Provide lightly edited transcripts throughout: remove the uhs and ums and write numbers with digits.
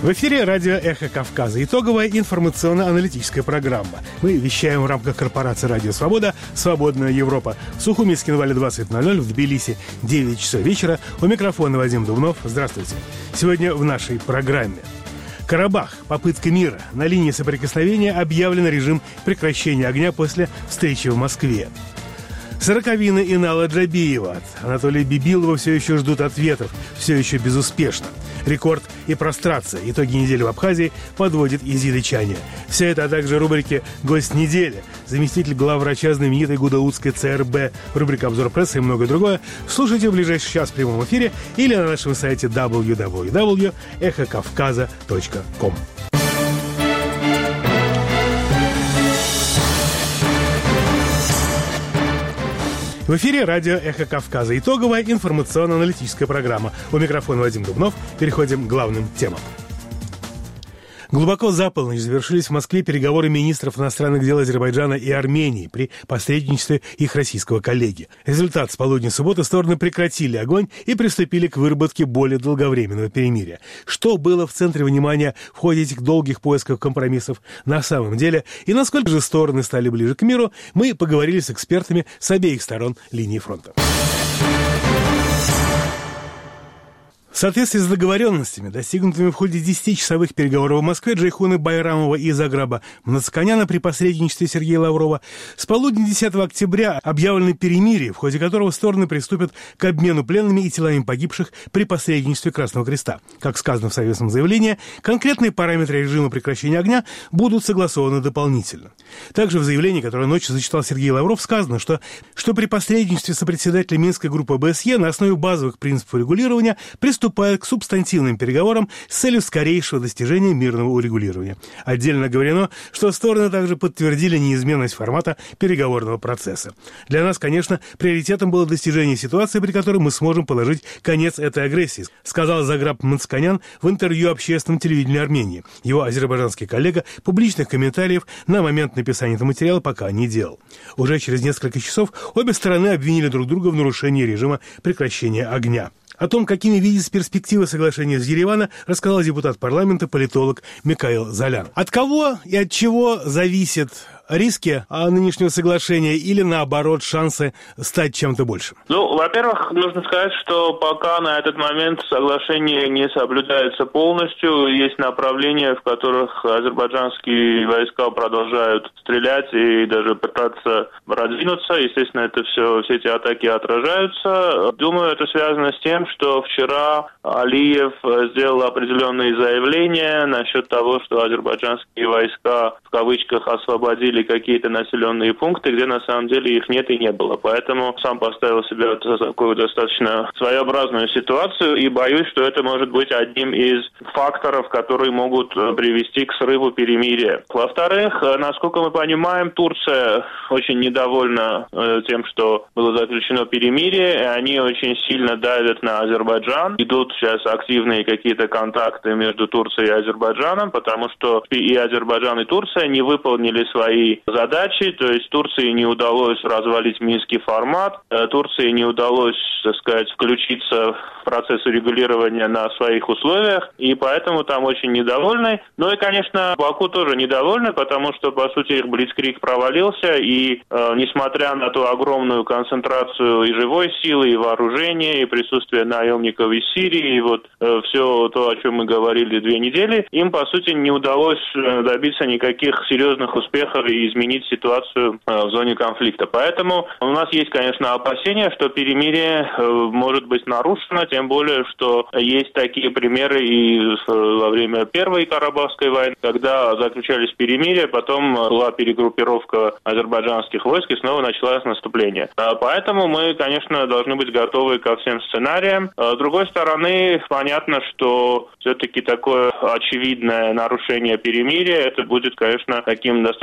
В эфире радио «Эхо Кавказа». Итоговая информационно-аналитическая программа. Мы вещаем в рамках корпорации «Радио Свобода», «Свободная Европа». В Сухуминске на Вале 20:00, в Тбилиси 9 часов вечера. У микрофона Вадим Дубнов. Здравствуйте. Сегодня в нашей программе. Карабах. Попытка мира. На линии соприкосновения объявлен режим прекращения огня после встречи в Москве. Сороковины Инала Джабиева от Анатолия Бибилова все еще ждут ответов, все еще безуспешно. Рекорд и прострация. Итоги недели в Абхазии подводит Изида Чаня. Все это, а также рубрики «Гость недели», заместитель главврача знаменитой гудаутской ЦРБ, рубрика «Обзор прессы» и многое другое. Слушайте в ближайший час в прямом эфире или на нашем сайте www.эхокавказа.com. В эфире радио «Эхо Кавказа». Итоговая информационно-аналитическая программа. У микрофона Вадим Дубнов. Переходим к главным темам. Глубоко за полночь завершились в Москве переговоры министров иностранных дел Азербайджана и Армении при посредничестве их российского коллеги. Результат: с полудня субботы стороны прекратили огонь и приступили к выработке более долговременного перемирия. Что было в центре внимания в ходе этих долгих поисков компромиссов на самом деле и насколько же стороны стали ближе к миру, мы поговорили с экспертами с обеих сторон линии фронта. В соответствии с договоренностями, достигнутыми в ходе 10-часовых переговоров в Москве Джейхуна Байрамова и Заграба Мнацканяна при посредничестве Сергея Лаврова, с полудня 10 октября объявлено перемирие, в ходе которого стороны приступят к обмену пленными и телами погибших при посредничестве Красного Креста. Как сказано в совместном заявлении, конкретные параметры режима прекращения огня будут согласованы дополнительно. Также в заявлении, которое ночью зачитал Сергей Лавров, сказано, что при посредничестве сопредседателя Минской группы ОБСЕ на основе базовых принципов регулирования приступают к субстантивным переговорам с целью скорейшего достижения мирного урегулирования. Отдельно говорено, что стороны также подтвердили неизменность формата переговорного процесса. Для нас, конечно, приоритетом было достижение ситуации, при которой мы сможем положить конец этой агрессии, сказал Заграб Мнацканян в интервью общественному телевидению Армении. Его азербайджанский коллега публичных комментариев на момент написания этого материала пока не делал. Уже через несколько часов обе стороны обвинили друг друга в нарушении режима прекращения огня. О том, какими видятся перспективы соглашения с Еревана, рассказал депутат парламента, политолог Микаил Золян. От кого и от чего зависят риски нынешнего соглашения или, наоборот, шансы стать чем-то большим? Во-первых, нужно сказать, что пока на этот момент соглашение не соблюдается полностью. Есть направления, в которых азербайджанские войска продолжают стрелять и даже пытаться продвинуться. Естественно, все эти атаки отражаются. Думаю, это связано с тем, что вчера Алиев сделал определенные заявления насчет того, что азербайджанские войска, в кавычках, освободили какие-то населенные пункты, где на самом деле их нет и не было. Поэтому сам поставил себя в такую достаточно своеобразную ситуацию и боюсь, что это может быть одним из факторов, которые могут привести к срыву перемирия. Во-вторых, насколько мы понимаем, Турция очень недовольна тем, что было заключено перемирие, и они очень сильно давят на Азербайджан. Идут сейчас активные какие-то контакты между Турцией и Азербайджаном, потому что и Азербайджан, и Турция не выполнили свои задачи, то есть Турции не удалось развалить минский формат, Турции не удалось, так сказать, включиться в процесс урегулирования на своих условиях, и поэтому там очень недовольны. Ну и, конечно, Баку тоже недовольны, потому что, по сути, их блицкриг провалился, и несмотря на ту огромную концентрацию и живой силы, и вооружения, и присутствие наемников из Сирии, и все то, о чем мы говорили 2 недели, им, по сути, не удалось добиться никаких серьезных успехов и изменить ситуацию в зоне конфликта. Поэтому у нас есть, конечно, опасения, что перемирие может быть нарушено, тем более, что есть такие примеры и во время Первой Карабахской войны, когда заключались перемирия, потом была перегруппировка азербайджанских войск и снова началось наступление. Поэтому мы, конечно, должны быть готовы ко всем сценариям. С другой стороны, понятно, что все-таки такое очевидное нарушение перемирия, это будет, конечно, таким достаточно рискованным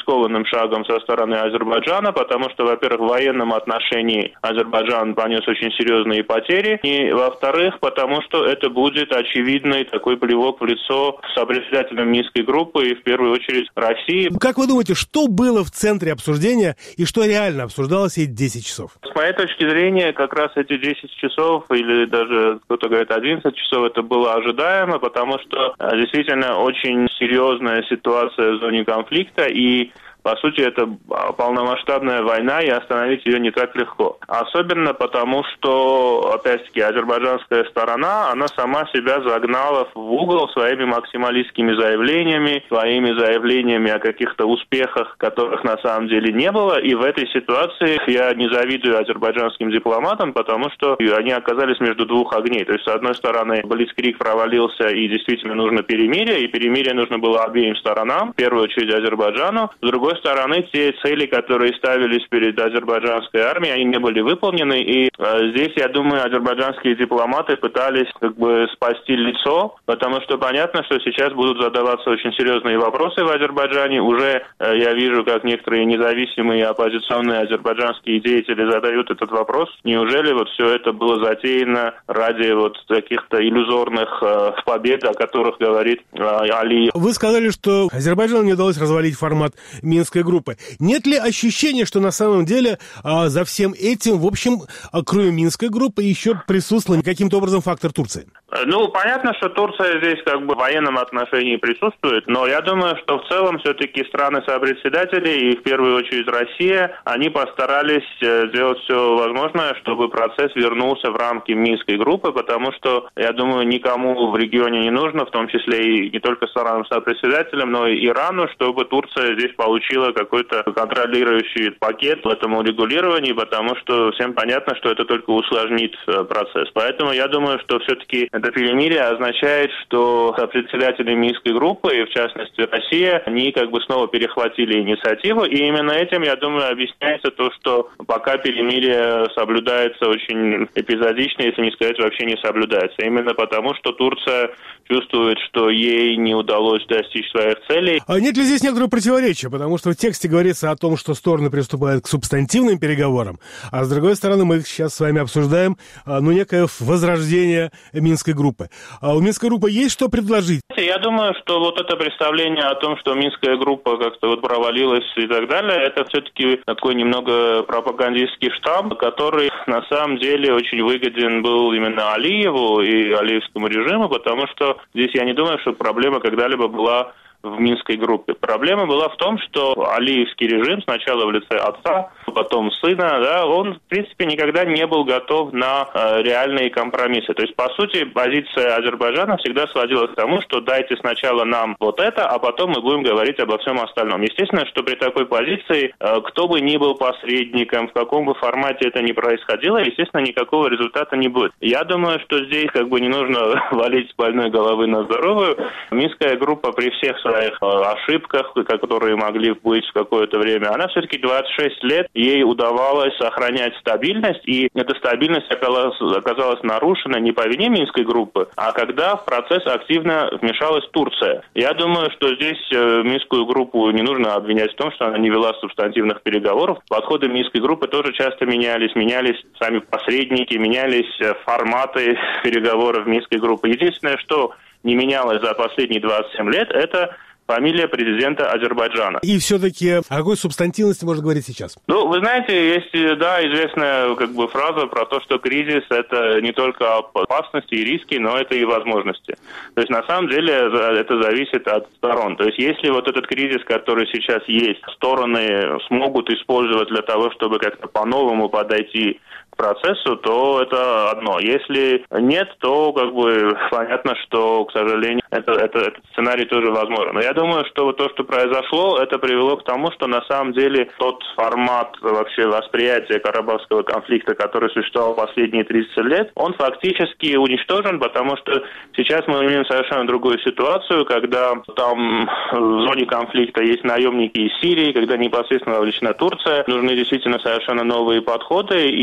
рискованным шагом со стороны Азербайджана, потому что, во-первых, в военном отношении Азербайджан понес очень серьезные потери, и, во-вторых, потому что это будет очевидный такой плевок в лицо сопредседателям Минской группы и, в первую очередь, России. Как вы думаете, что было в центре обсуждения и что реально обсуждалось эти 10 часов? С моей точки зрения, как раз эти 10 часов, или даже кто-то говорит 11 часов, это было ожидаемо, потому что действительно очень серьезная ситуация в зоне конфликта, и по сути, это полномасштабная война, и остановить ее не так легко. Особенно потому, что, опять-таки, азербайджанская сторона, она сама себя загнала в угол своими максималистскими заявлениями, своими заявлениями о каких-то успехах, которых на самом деле не было. И в этой ситуации я не завидую азербайджанским дипломатам, потому что они оказались между двух огней. То есть, с одной стороны, блицкриг провалился, и действительно нужно перемирие, и перемирие нужно было обеим сторонам, в первую очередь Азербайджану. С другой стороны, те цели, которые ставились перед азербайджанской армией, они не были выполнены, и здесь, я думаю, азербайджанские дипломаты пытались спасти лицо, потому что понятно, что сейчас будут задаваться очень серьезные вопросы в Азербайджане. Уже я вижу, как некоторые независимые оппозиционные азербайджанские деятели задают этот вопрос. Неужели все это было затеяно ради каких-то иллюзорных побед, о которых говорит Алиев? Вы сказали, что Азербайджану не удалось развалить формат Минской группы. Нет ли ощущения, что на самом деле за всем этим, в общем, кроме Минской группы, еще присутствовал каким-то образом фактор Турции? Понятно, что Турция здесь в военном отношении присутствует, но я думаю, что в целом все-таки страны-сопредседатели, и в первую очередь Россия, они постарались сделать все возможное, чтобы процесс вернулся в рамки Минской группы, потому что, я думаю, никому в регионе не нужно, в том числе и не только странам-сопредседателям, но и Ирану, чтобы Турция здесь получила какой-то контролирующий пакет в этом урегулировании, потому что всем понятно, что это только усложнит процесс. Поэтому я думаю, что все-таки это перемирие означает, что председатели Минской группы, и в частности Россия, они снова перехватили инициативу, и именно этим, я думаю, объясняется то, что пока перемирие соблюдается очень эпизодично, если не сказать, вообще не соблюдается. Именно потому, что Турция чувствует, что ей не удалось достичь своих целей. А нет ли здесь некоторого противоречия? Потому что в тексте говорится о том, что стороны приступают к субстантивным переговорам, а с другой стороны мы сейчас с вами обсуждаем некое возрождение Минской группы. А у Минской группы есть что предложить? Я думаю, что это представление о том, что Минская группа как-то провалилась и так далее, это все-таки такой немного пропагандистский штамп, который на самом деле очень выгоден был именно Алиеву и алиевскому режиму, потому что здесь я не думаю, что проблема когда-либо была в Минской группе. Проблема была в том, что алиевский режим, сначала в лице отца, потом сына, он, в принципе, никогда не был готов на реальные компромиссы. То есть, по сути, позиция Азербайджана всегда сводилась к тому, что дайте сначала нам это, а потом мы будем говорить обо всем остальном. Естественно, что при такой позиции, кто бы ни был посредником, в каком бы формате это ни происходило, естественно, никакого результата не будет. Я думаю, что здесь не нужно валить с больной головы на здоровую. Минская группа при всех своих ошибках, которые могли быть в какое-то время, она все-таки 26 лет, ей удавалось сохранять стабильность, и эта стабильность оказалась нарушена не по вине Минской группы, а когда в процесс активно вмешалась Турция. Я думаю, что здесь Минскую группу не нужно обвинять в том, что она не вела субстантивных переговоров. Подходы Минской группы тоже часто менялись сами посредники, менялись форматы переговоров Минской группы. Единственное, что не менялось за последние 27 лет, это фамилия президента Азербайджана. И все-таки о какой субстантивности можно говорить сейчас? Вы знаете, есть, известная фраза про то, что кризис – это не только опасности и риски, но это и возможности. То есть, на самом деле, это зависит от сторон. То есть, если этот кризис, который сейчас есть, стороны смогут использовать для того, чтобы как-то по-новому подойти к процессу, то это одно. Если нет, то понятно, что, к сожалению, этот сценарий тоже возможен. Но я думаю, что то, что произошло, это привело к тому, что на самом деле тот формат вообще восприятия Карабахского конфликта, который существовал последние 30 лет, он фактически уничтожен, потому что сейчас мы имеем совершенно другую ситуацию, когда там в зоне конфликта есть наемники из Сирии, когда непосредственно вовлечена Турция, нужны действительно совершенно новые подходы, и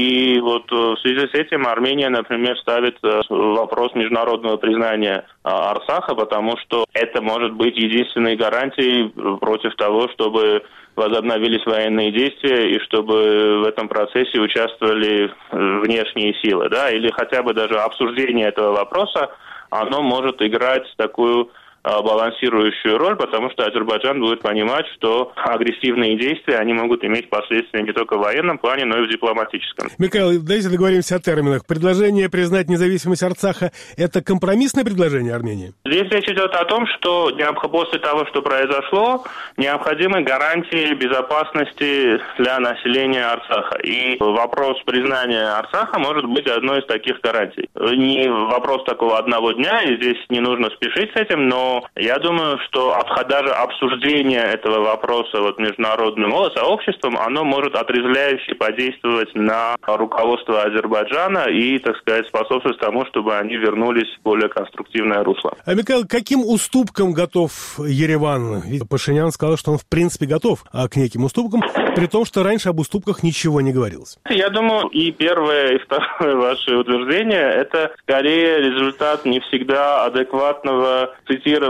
вот в связи с этим Армения, например, ставит вопрос международного признания Арцаха, потому что это может быть единственной гарантией против того, чтобы возобновились военные действия и чтобы в этом процессе участвовали внешние силы, да, или хотя бы даже обсуждение этого вопроса, оно может играть такую балансирующую роль, потому что Азербайджан будет понимать, что агрессивные действия, они могут иметь последствия не только в военном плане, но и в дипломатическом. Михаил, давайте договоримся о терминах. Предложение признать независимость Арцаха – это компромиссное предложение Армении? Здесь речь идет о том, что после того, что произошло, необходимы гарантии безопасности для населения Арцаха. И вопрос признания Арцаха может быть одной из таких гарантий. Не вопрос такого одного дня, и здесь не нужно спешить с этим, но я думаю, что даже обсуждение этого вопроса международным сообществом, оно может отрезвляюще подействовать на руководство Азербайджана и, так сказать, способствовать тому, чтобы они вернулись в более конструктивное русло. А, Михаил, каким уступкам готов Ереван? Ведь Пашинян сказал, что он в принципе готов к неким уступкам, при том, что раньше об уступках ничего не говорилось. Я думаю, и первое, и второе ваше утверждение, это скорее результат не всегда адекватного цитирования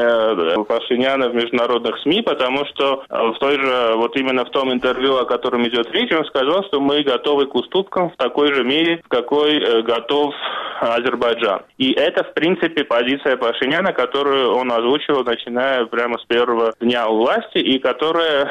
Пашиняна в международных СМИ, потому что в той же, именно в том интервью, о котором идет речь, он сказал, что мы готовы к уступкам в такой же мере, в какой готов Азербайджан. И это, в принципе, позиция Пашиняна, которую он озвучивал, начиная прямо с первого дня у власти, и которая,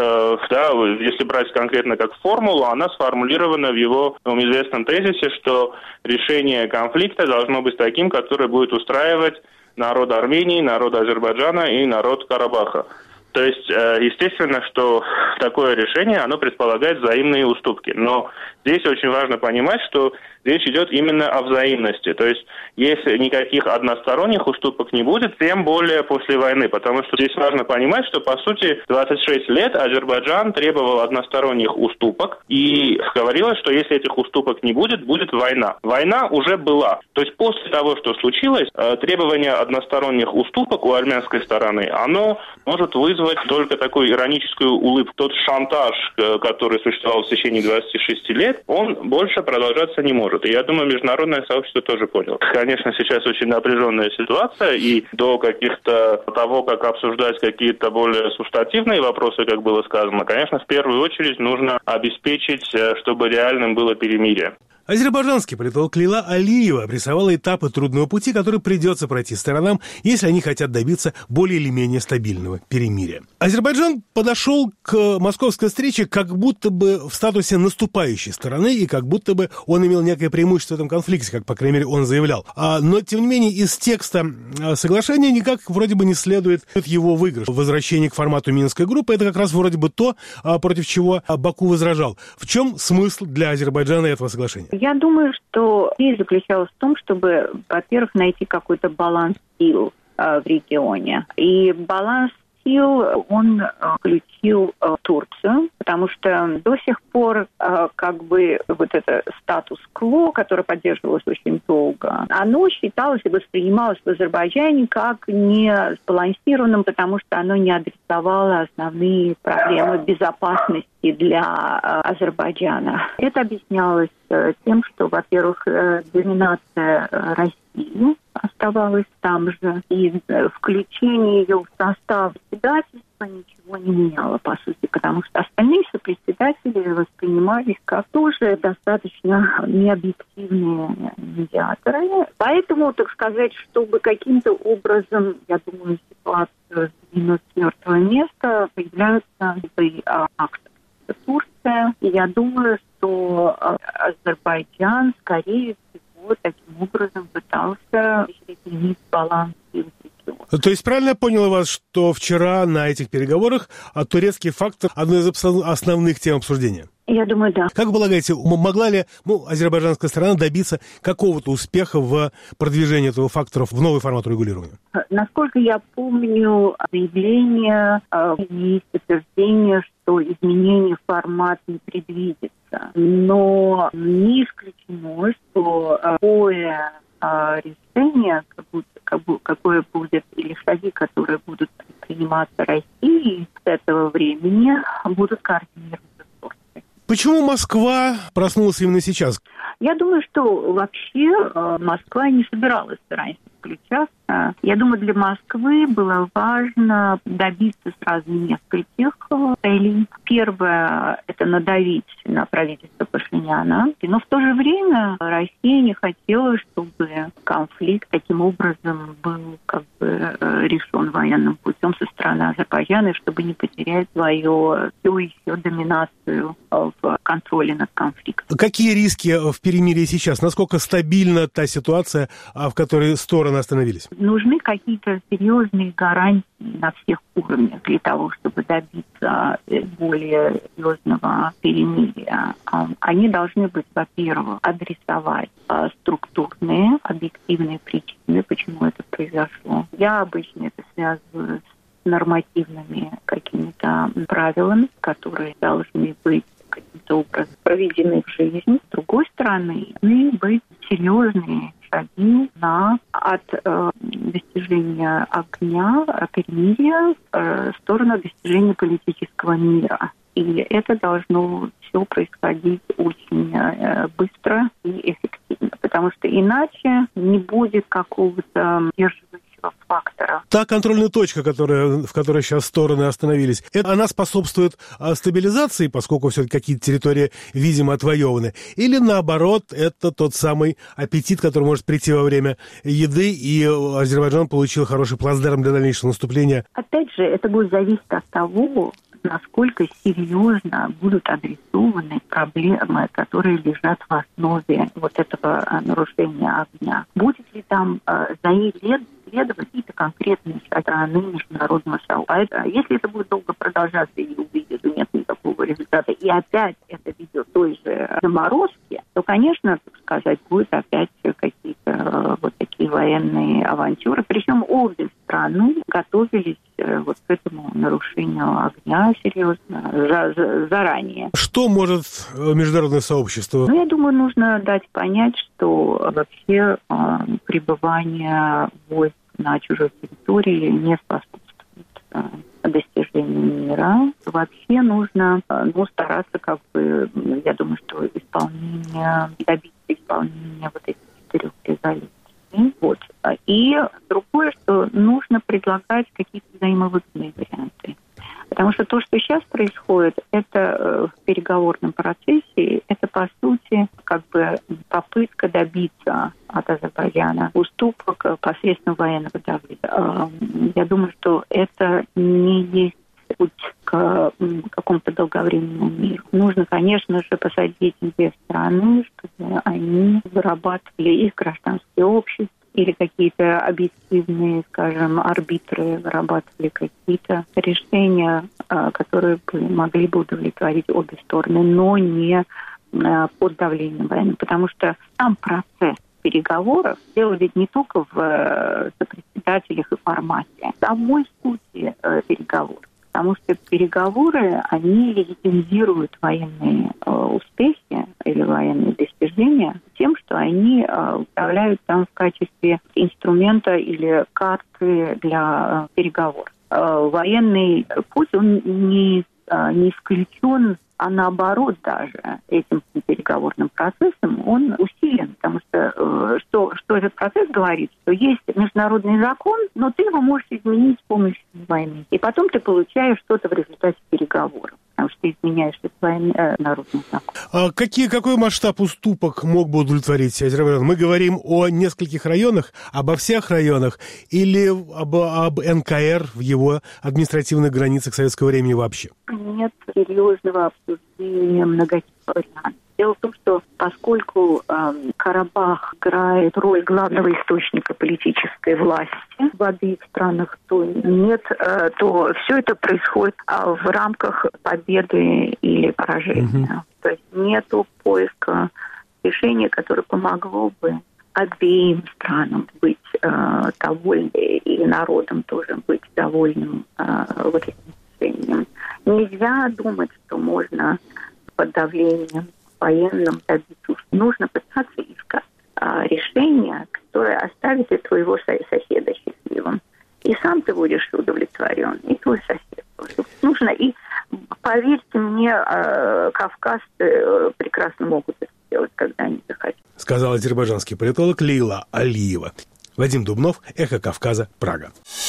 если брать конкретно как формулу, она сформулирована в его известном тезисе, что решение конфликта должно быть таким, которое будет устраивать народ Армении, народ Азербайджана и народ Карабаха. То есть, естественно, что такое решение, оно предполагает взаимные уступки. Но здесь очень важно понимать, что речь идет именно о взаимности. То есть, если никаких односторонних уступок не будет, тем более после войны. Потому что здесь важно понимать, что, по сути, 26 лет Азербайджан требовал односторонних уступок. И говорилось, что если этих уступок не будет, будет война. Война уже была. То есть, после того, что случилось, требование односторонних уступок у армянской стороны, оно может вызвать только такую ироническую улыбку. Тот шантаж, который существовал в течение 26 лет, он больше продолжаться не может. И я думаю, международное сообщество тоже поняло. Конечно, сейчас очень напряженная ситуация, и до того, как обсуждать какие-то более субстативные вопросы, как было сказано, конечно, в первую очередь нужно обеспечить, чтобы реальным было перемирие. Азербайджанский политолог Лейла Алиева обрисовала этапы трудного пути, который придется пройти сторонам, если они хотят добиться более или менее стабильного перемирия. Азербайджан подошел к московской встрече как будто бы в статусе наступающей стороны, и как будто бы он имел некое преимущество в этом конфликте, как, по крайней мере, он заявлял. Но, тем не менее, из текста соглашения никак вроде бы не следует его выигрыш. Возвращение к формату Минской группы – это как раз вроде бы то, против чего Баку возражал. В чем смысл для Азербайджана этого соглашения? Я думаю, что идея заключалась в том, чтобы, во-первых, найти какой-то баланс сил в регионе. И баланс сил, он включил Турцию, потому что до сих пор это статус-кво, которое поддерживалось очень долго, оно считалось и воспринималось в Азербайджане как не сбалансированным, потому что оно не адресовало основные проблемы безопасности для Азербайджана. Это объяснялось тем, что, во-первых, доминация России оставалась там же, и включение ее в состав председательства ничего не меняло, по сути, потому что остальные сопредседатели воспринимались как тоже достаточно необъективные медиаторы. Поэтому, так сказать, чтобы каким-то образом, я думаю, ситуацию сдвинуть с мертвого места, появляются акции. Турция. И я думаю, что Азербайджан, скорее всего, таким образом пытался изменить баланс сил. То есть правильно я понял вас, что вчера на этих переговорах турецкий фактор – одна из основных тем обсуждения? Я думаю, да. Как вы полагаете, могла ли азербайджанская сторона добиться какого-то успеха в продвижении этого фактора в новый формат регулирования? Насколько я помню, заявление есть утверждение, что изменение формата не предвидится. Но не исключено, что такое решение, какое будет, или шаги, которые будут приниматься Россией с этого времени, будут координироваться. Почему Москва проснулась именно сейчас? Я думаю, что вообще Москва не собиралась раньше включаться. Я думаю, для Москвы было важно добиться сразу нескольких целей. Первое – это надавить на правительство Пашиняна. Но в то же время Россия не хотела, чтобы конфликт таким образом был решен военным путем со стороны Азербайджана, чтобы не потерять свою все еще доминацию в контроле над конфликтом. Какие риски в перемирии сейчас? Насколько стабильна та ситуация, в которой стороны остановились? Нужны какие-то серьезные гарантии на всех уровнях для того, чтобы добиться более серьезного перемирия. Они должны быть, во-первых, адресовать структурные, объективные причины, почему это произошло. Я обычно это связываю с нормативными какими-то правилами, которые должны быть каким-то образом проведены в жизнь. С другой стороны, должны быть серьезные шаги от достижения огня, перемирия в сторону достижения политического мира. И это должно все происходить очень быстро и эффективно, потому что иначе не будет какого-то сдерживающего фактора. Та контрольная точка, в которой сейчас стороны остановились, она способствует стабилизации, поскольку все-таки какие-то территории, видимо, отвоеваны? Или наоборот, это тот самый аппетит, который может прийти во время еды, и Азербайджан получил хороший плацдарм для дальнейшего наступления? Опять же, это будет зависеть от того, насколько серьезно будут адресованы проблемы, которые лежат в основе вот этого нарушения огня. Будет ли там следовать какие-то конкретные стороны международного сообщества? Если это будет долго продолжаться и увидит, что нет никакого результата, и опять это ведет той же заморозки, то, конечно, так сказать, будет опять какие-то вот такие военные авантюры. Причем обе страны готовились вот к этому нарушению огня серьезно заранее. Что может международное сообщество? Я думаю, нужно дать понять, что вообще пребывание войск на чужой территории не способствует достижению мира. Вообще нужно стараться, я думаю, что добиться исполнения вот этих 4 резолюций. Вот. И другое, что нужно предлагать какие-то взаимовыгодные варианты. Потому что то, что сейчас происходит, это в переговорном процессе, это, по сути, попытка добиться от Азербайджана уступок посредством военного давления. Я думаю, что это не есть путь к какому-то долговременному миру. Нужно, конечно же, посадить две страны, чтобы они вырабатывали их гражданское общество, или какие-то объективные, скажем, арбитры вырабатывали какие-то решения, которые могли бы удовлетворить обе стороны, но не под давлением военным. Потому что сам процесс переговоров дело ведь не только в сопредседателях и формате, в самой сути переговоров. Потому что переговоры, они легитимизируют военные успехи или военные достижения тем, что они управляют там в качестве инструмента или карты для переговоров. Военный путь, он не исключен, а наоборот даже этим переговорным процессом он усилен, потому что этот процесс говорит, что есть международный закон, но ты его можешь изменить с помощью войны. И потом ты получаешь что-то в результате переговоров, потому что ты изменяешь народный закон. Какой масштаб уступок мог бы удовлетворить Азербайджан? Мы говорим о нескольких районах, обо всех районах или об НКР в его административных границах советского времени вообще? Нет серьезного обсуждения многих вариантов. Дело в том, что поскольку Карабах играет роль главного источника политической власти воды в странах, то все это происходит в рамках победы или поражения. То есть нету поиска решения, которое помогло бы обеим странам быть довольны и народом тоже быть довольным вот этим решением. Нельзя думать, что можно под давлением военным добиться. Нужно пытаться искать решение, которое оставит и твоего соседа счастливым. И сам ты будешь удовлетворен, и твой сосед. Нужно, и поверьте мне кавказцы прекрасно могут это сделать, когда они захотят. Сказал азербайджанский политолог Лейла Алиева. Вадим Дубнов, Эхо Кавказа, Прага.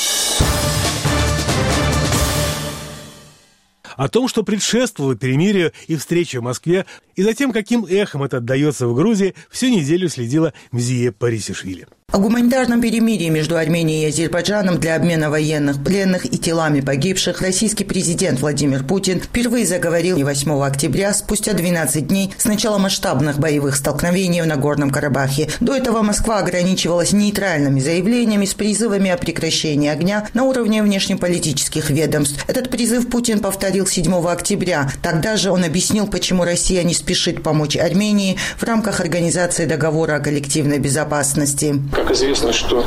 О том, что предшествовало перемирию и встрече в Москве, и затем, каким эхом это отдается в Грузии, всю неделю следила Мзия Парисишвили. О гуманитарном перемирии между Арменией и Азербайджаном для обмена военных пленных и телами погибших российский президент Владимир Путин впервые заговорил 8 октября, спустя 12 дней с начала масштабных боевых столкновений в Нагорном Карабахе. До этого Москва ограничивалась нейтральными заявлениями с призывами о прекращении огня на уровне внешнеполитических ведомств. Этот призыв Путин повторил 7 октября. Тогда же он объяснил, почему Россия не спешит помочь Армении в рамках Организации договора о коллективной безопасности. Как известно, что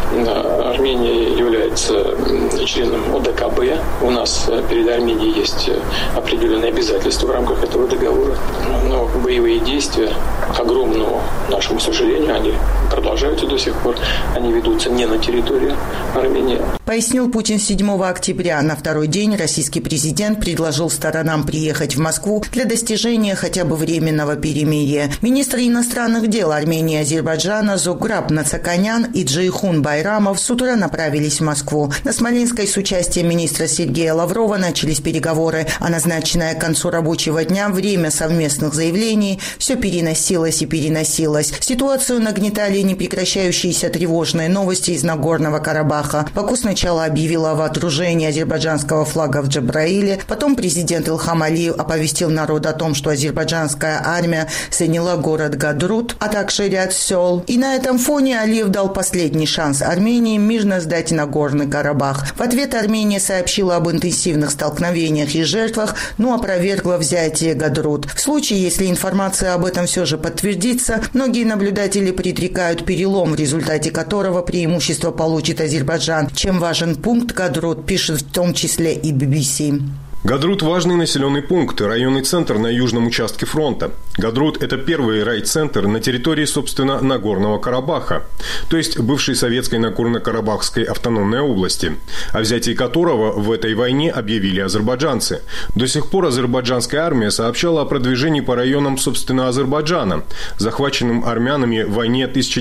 Армения является членом ОДКБ. У нас перед Арменией есть определенные обязательства в рамках этого договора. Но боевые действия, к огромному нашему сожалению, они продолжаются до сих пор. Они ведутся не на территории Армении. Пояснил Путин 7 октября. На второй день российский президент предложил сторонам приехать в Москву для достижения хотя бы временного перемирия. Министры иностранных дел Армении и Азербайджана Зограб Нацаканян и Джейхун Байрамов с утра направились в Москву. На Смоленской с участием министра Сергея Лаврова начались переговоры, а назначенное к концу рабочего дня время совместных заявлений все переносилось и переносилось. Ситуацию нагнетали непрекращающиеся тревожные новости из Нагорного Карабаха. Баку сначала объявила о вооружении азербайджанского флага в Джабраиле, потом президент Ильхам Алиев оповестил народ о том, что азербайджанская армия заняла город Гадрут, а также ряд сел. И на этом фоне Алиев дал последний шанс Армении мирно сдать Нагорный Карабах. В ответ Армения сообщила об интенсивных столкновениях и жертвах, но опровергла взятие Гадрут. В случае, если информация об этом все же подтвердится, многие наблюдатели предрекают перелом, в результате которого преимущество получит Азербайджан. Чем важен пункт Гадрут, пишет в том числе и BBC. Гадрут – важный населенный пункт, районный центр на южном участке фронта. Гадрут – это первый райцентр на территории, собственно, Нагорного Карабаха, то есть бывшей советской Нагорно-Карабахской автономной области, о взятии которого в этой войне объявили азербайджанцы. До сих пор азербайджанская армия сообщала о продвижении по районам, собственно, Азербайджана, захваченным армянами в войне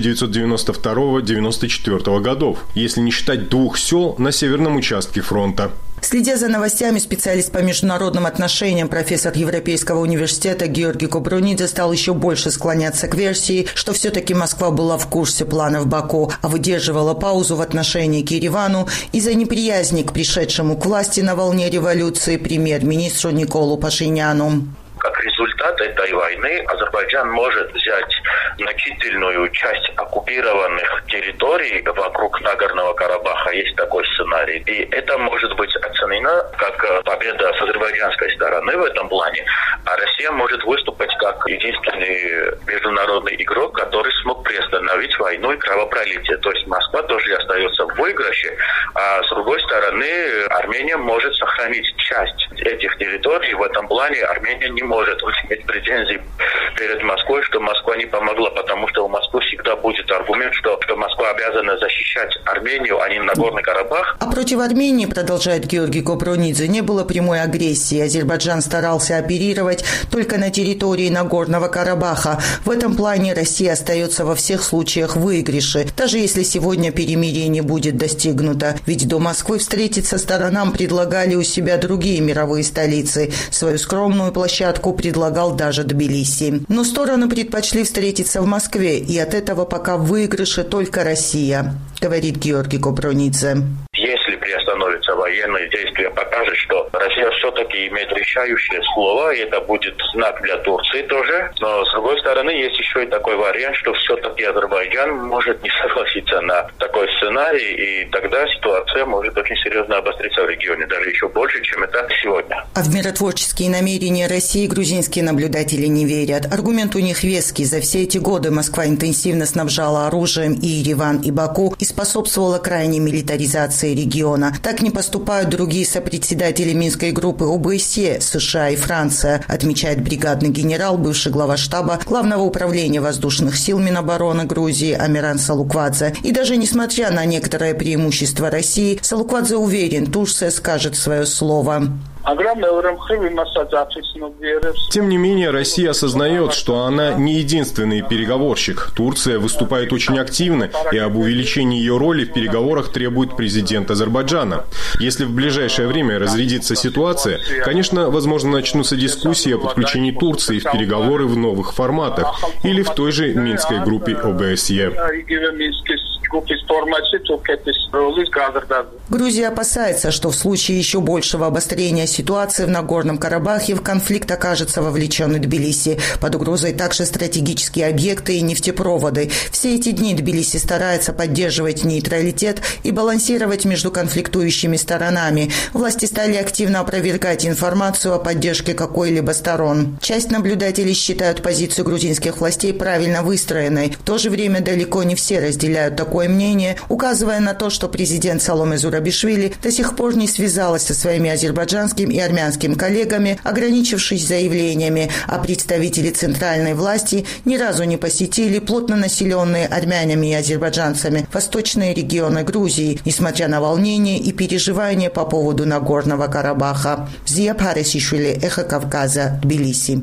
1992-1994 годов, если не считать 2 сел на северном участке фронта. Следя за новостями, специалист по международным отношениям, профессор Европейского университета Георгий Кобрунидзе стал еще больше склоняться к версии, что все-таки Москва была в курсе планов Баку, а выдерживала паузу в отношении к Еревану из-за неприязни к пришедшему к власти на волне революции премьер-министру Николу Пашиняну. Как результат этой войны Азербайджан может взять значительную часть оккупированных территорий вокруг Нагорного Карабаха. Есть такой сценарий. И это может быть оценено как победа с азербайджанской стороны в этом плане. А Россия может выступать как единственный международный игрок, который смог приостановить войну и кровопролитие. То есть Москва тоже остается в выигрыше. А с другой стороны, Армения может сохранить часть этих территорий. В этом плане Армения не может иметь претензий перед Москвой, что Москва не помогла, потому что у Москвы всегда будет аргумент, что Москва обязана защищать Армению, а не Нагорный Карабах. А против Армении, продолжает Георгий Кобрунидзе, не было прямой агрессии. Азербайджан старался оперировать только на территории Нагорного Карабаха. В этом плане Россия остается во всех случаях в выигрыше, даже если сегодня перемирие не будет достигнуто. Ведь до Москвы встретиться сторонам предлагали у себя другие мировые столицы. Свою скромную площадку предлагал даже Тбилиси. Но стороны предпочли встретиться в Москве, и от этого пока в выигрыше только Россия, говорит Георгий Кобрунидзе. Если приостановятся военные действия, покажет, что Россия все-таки имеет решающее слово, и это будет знак для Турции тоже. Но, с другой стороны, есть еще и такой вариант, что все-таки Азербайджан может не согласиться на такой сценарий, и тогда ситуация может очень серьезно обостриться в регионе, даже еще больше, чем это сегодня. А в миротворческие намерения России грузинские наблюдатели не верят. Аргумент у них веский. За все эти годы Москва интенсивно снабжала оружием и Ереван, и Баку, и способствовала крайней милитаризации региона. Так не поступают другие сопредседатели Минской группы ОБСЕ, США и Франция, отмечает бригадный генерал, бывший глава штаба Главного управления воздушных сил Минобороны Грузии Амиран Салуквадзе. И даже несмотря на некоторое преимущество России, Салуквадзе уверен, Турция скажет свое слово. Тем не менее, Россия осознает, что она не единственный переговорщик. Турция выступает очень активно, и об увеличении ее роли в переговорах требует президент Азербайджана. Если в ближайшее время разрядится ситуация, конечно, возможно, начнутся дискуссии о подключении Турции в переговоры в новых форматах или в той же Минской группе ОБСЕ. Грузия опасается, что в случае еще большего обострения ситуации в Нагорном Карабахе в конфликт окажется вовлечен и Тбилиси. Под угрозой также стратегические объекты и нефтепроводы. Все эти дни Тбилиси старается поддерживать нейтралитет и балансировать между конфликтующими сторонами. Власти стали активно опровергать информацию о поддержке какой-либо сторон. Часть наблюдателей считают позицию грузинских властей правильно выстроенной. В то же время далеко не все разделяют такое мнение, указывая на то, что президент Саломе Зурабишвили до сих пор не связалась со своими азербайджанским и армянским коллегами, ограничившись заявлениями, а представители центральной власти ни разу не посетили плотно населенные армянами и азербайджанцами восточные регионы Грузии, несмотря на волнения и переживания по поводу Нагорного Карабаха. Зия Паресишвили, Эхо Кавказа, Тбилиси.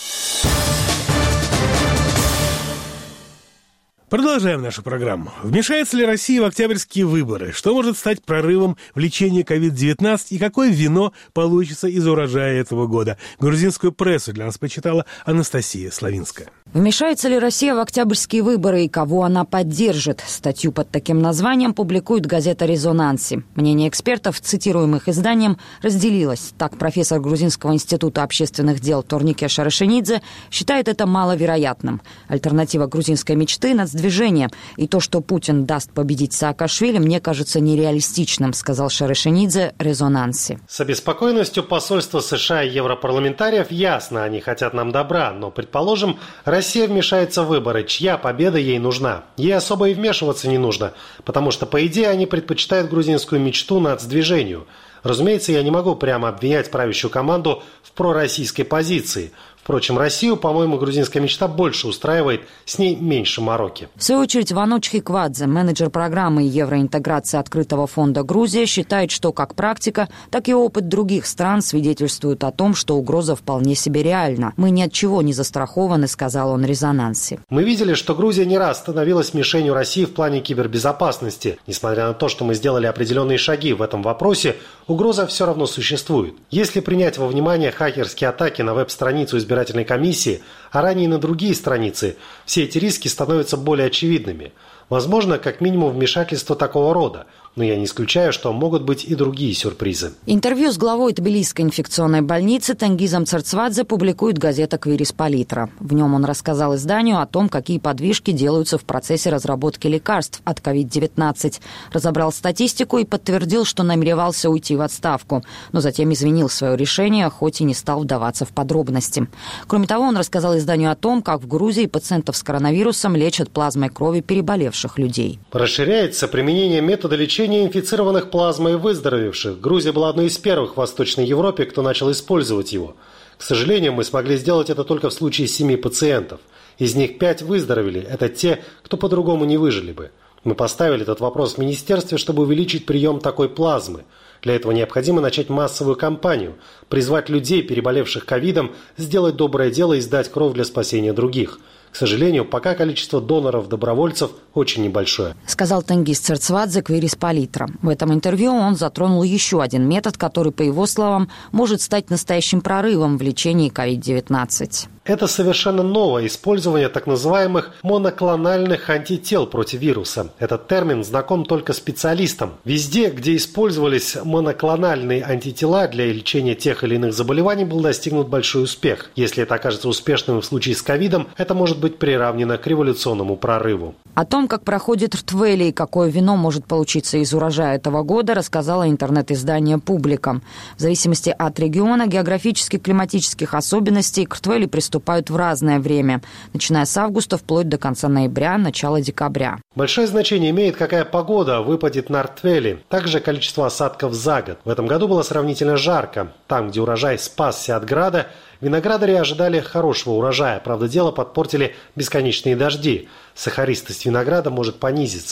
Продолжаем нашу программу. Вмешается ли Россия в октябрьские выборы? Что может стать прорывом в лечении COVID-19 и какое вино получится из урожая этого года? Грузинскую прессу для нас почитала Анастасия Славинская. Вмешается ли Россия в октябрьские выборы и кого она поддержит? Статью под таким названием публикует газета «Резонанси». Мнение экспертов, цитируемых изданием, разделилось. Так, профессор Грузинского института общественных дел Торнике Шарашенидзе считает это маловероятным. Альтернатива грузинской мечты – нацдвижение. И то, что Путин даст победить Саакашвили, мне кажется нереалистичным, сказал Шарашенидзе «Резонанси». С обеспокоенностью посольства США и европарламентариев ясно, они хотят нам добра, но, предположим, Россия вмешается в выборы, чья победа ей нужна. Ей особо и вмешиваться не нужно, потому что, по идее, они предпочитают грузинскую мечту нацдвижению. Разумеется, я не могу прямо обвинять правящую команду в пророссийской позиции. Впрочем, Россию, по-моему, грузинская мечта больше устраивает, с ней меньше мороки. В свою очередь, Ваноч Хиквадзе, менеджер программы евроинтеграции Открытого фонда «Грузия», считает, что как практика, так и опыт других стран свидетельствуют о том, что угроза вполне себе реальна. «Мы ни от чего не застрахованы», сказал он «Резонансе». Мы видели, что Грузия не раз становилась мишенью России в плане кибербезопасности. Несмотря на то, что мы сделали определенные шаги в этом вопросе, угроза все равно существует. Если принять во внимание хакерские атаки на веб-страницу избирательной комиссии, а ранее на другие страницы, все эти риски становятся более очевидными. Возможно, как минимум вмешательство такого рода, но я не исключаю, что могут быть и другие сюрпризы. Интервью с главой Тбилисской инфекционной больницы Тенгизом Церцвадзе публикует газета «Квирис Палитра». В нем он рассказал изданию о том, какие подвижки делаются в процессе разработки лекарств от COVID-19. Разобрал статистику и подтвердил, что намеревался уйти в отставку, но затем изменил свое решение, хоть и не стал вдаваться в подробности. Кроме того, он рассказал изданию о том, как в Грузии пациентов с коронавирусом лечат плазмой крови переболевших людей. Расширяется применение метода лечения инфицированных плазмой выздоровевших. Грузия была одной из первых в Восточной Европе, кто начал использовать его. К сожалению, мы смогли сделать это только в случае 7 пациентов. Из них 5 выздоровели. Это те, кто по-другому не выжили бы. Мы поставили этот вопрос в министерстве, чтобы увеличить прием такой плазмы. Для этого необходимо начать массовую кампанию, призвать людей, переболевших ковидом, сделать доброе дело и сдать кровь для спасения других. К сожалению, пока количество доноров-добровольцев очень небольшое. Сказал Тенгиз Церцвадзе «Квирис Палитра». В этом интервью он затронул еще один метод, который, по его словам, может стать настоящим прорывом в лечении COVID-19. Это совершенно новое использование так называемых моноклональных антител против вируса. Этот термин знаком только специалистам. Везде, где использовались моноклональные антитела для лечения тех или иных заболеваний, был достигнут большой успех. Если это окажется успешным в случае с ковидом, это может быть приравнено к революционному прорыву. О том, как проходит Ртвели и какое вино может получиться из урожая этого года, рассказала интернет-издание «Публика». В зависимости от региона, географических, климатических особенностей, к Ртвели приступают в разное время, начиная с августа вплоть до конца ноября, начала декабря. Большое значение имеет, какая погода выпадет на Ртвели, также количество осадков за год. В этом году было сравнительно жарко. Там, где урожай спасся от града, виноградари ожидали хорошего урожая. Правда, дело подпортили бесконечные дожди. Сахаристость винограда может понизиться.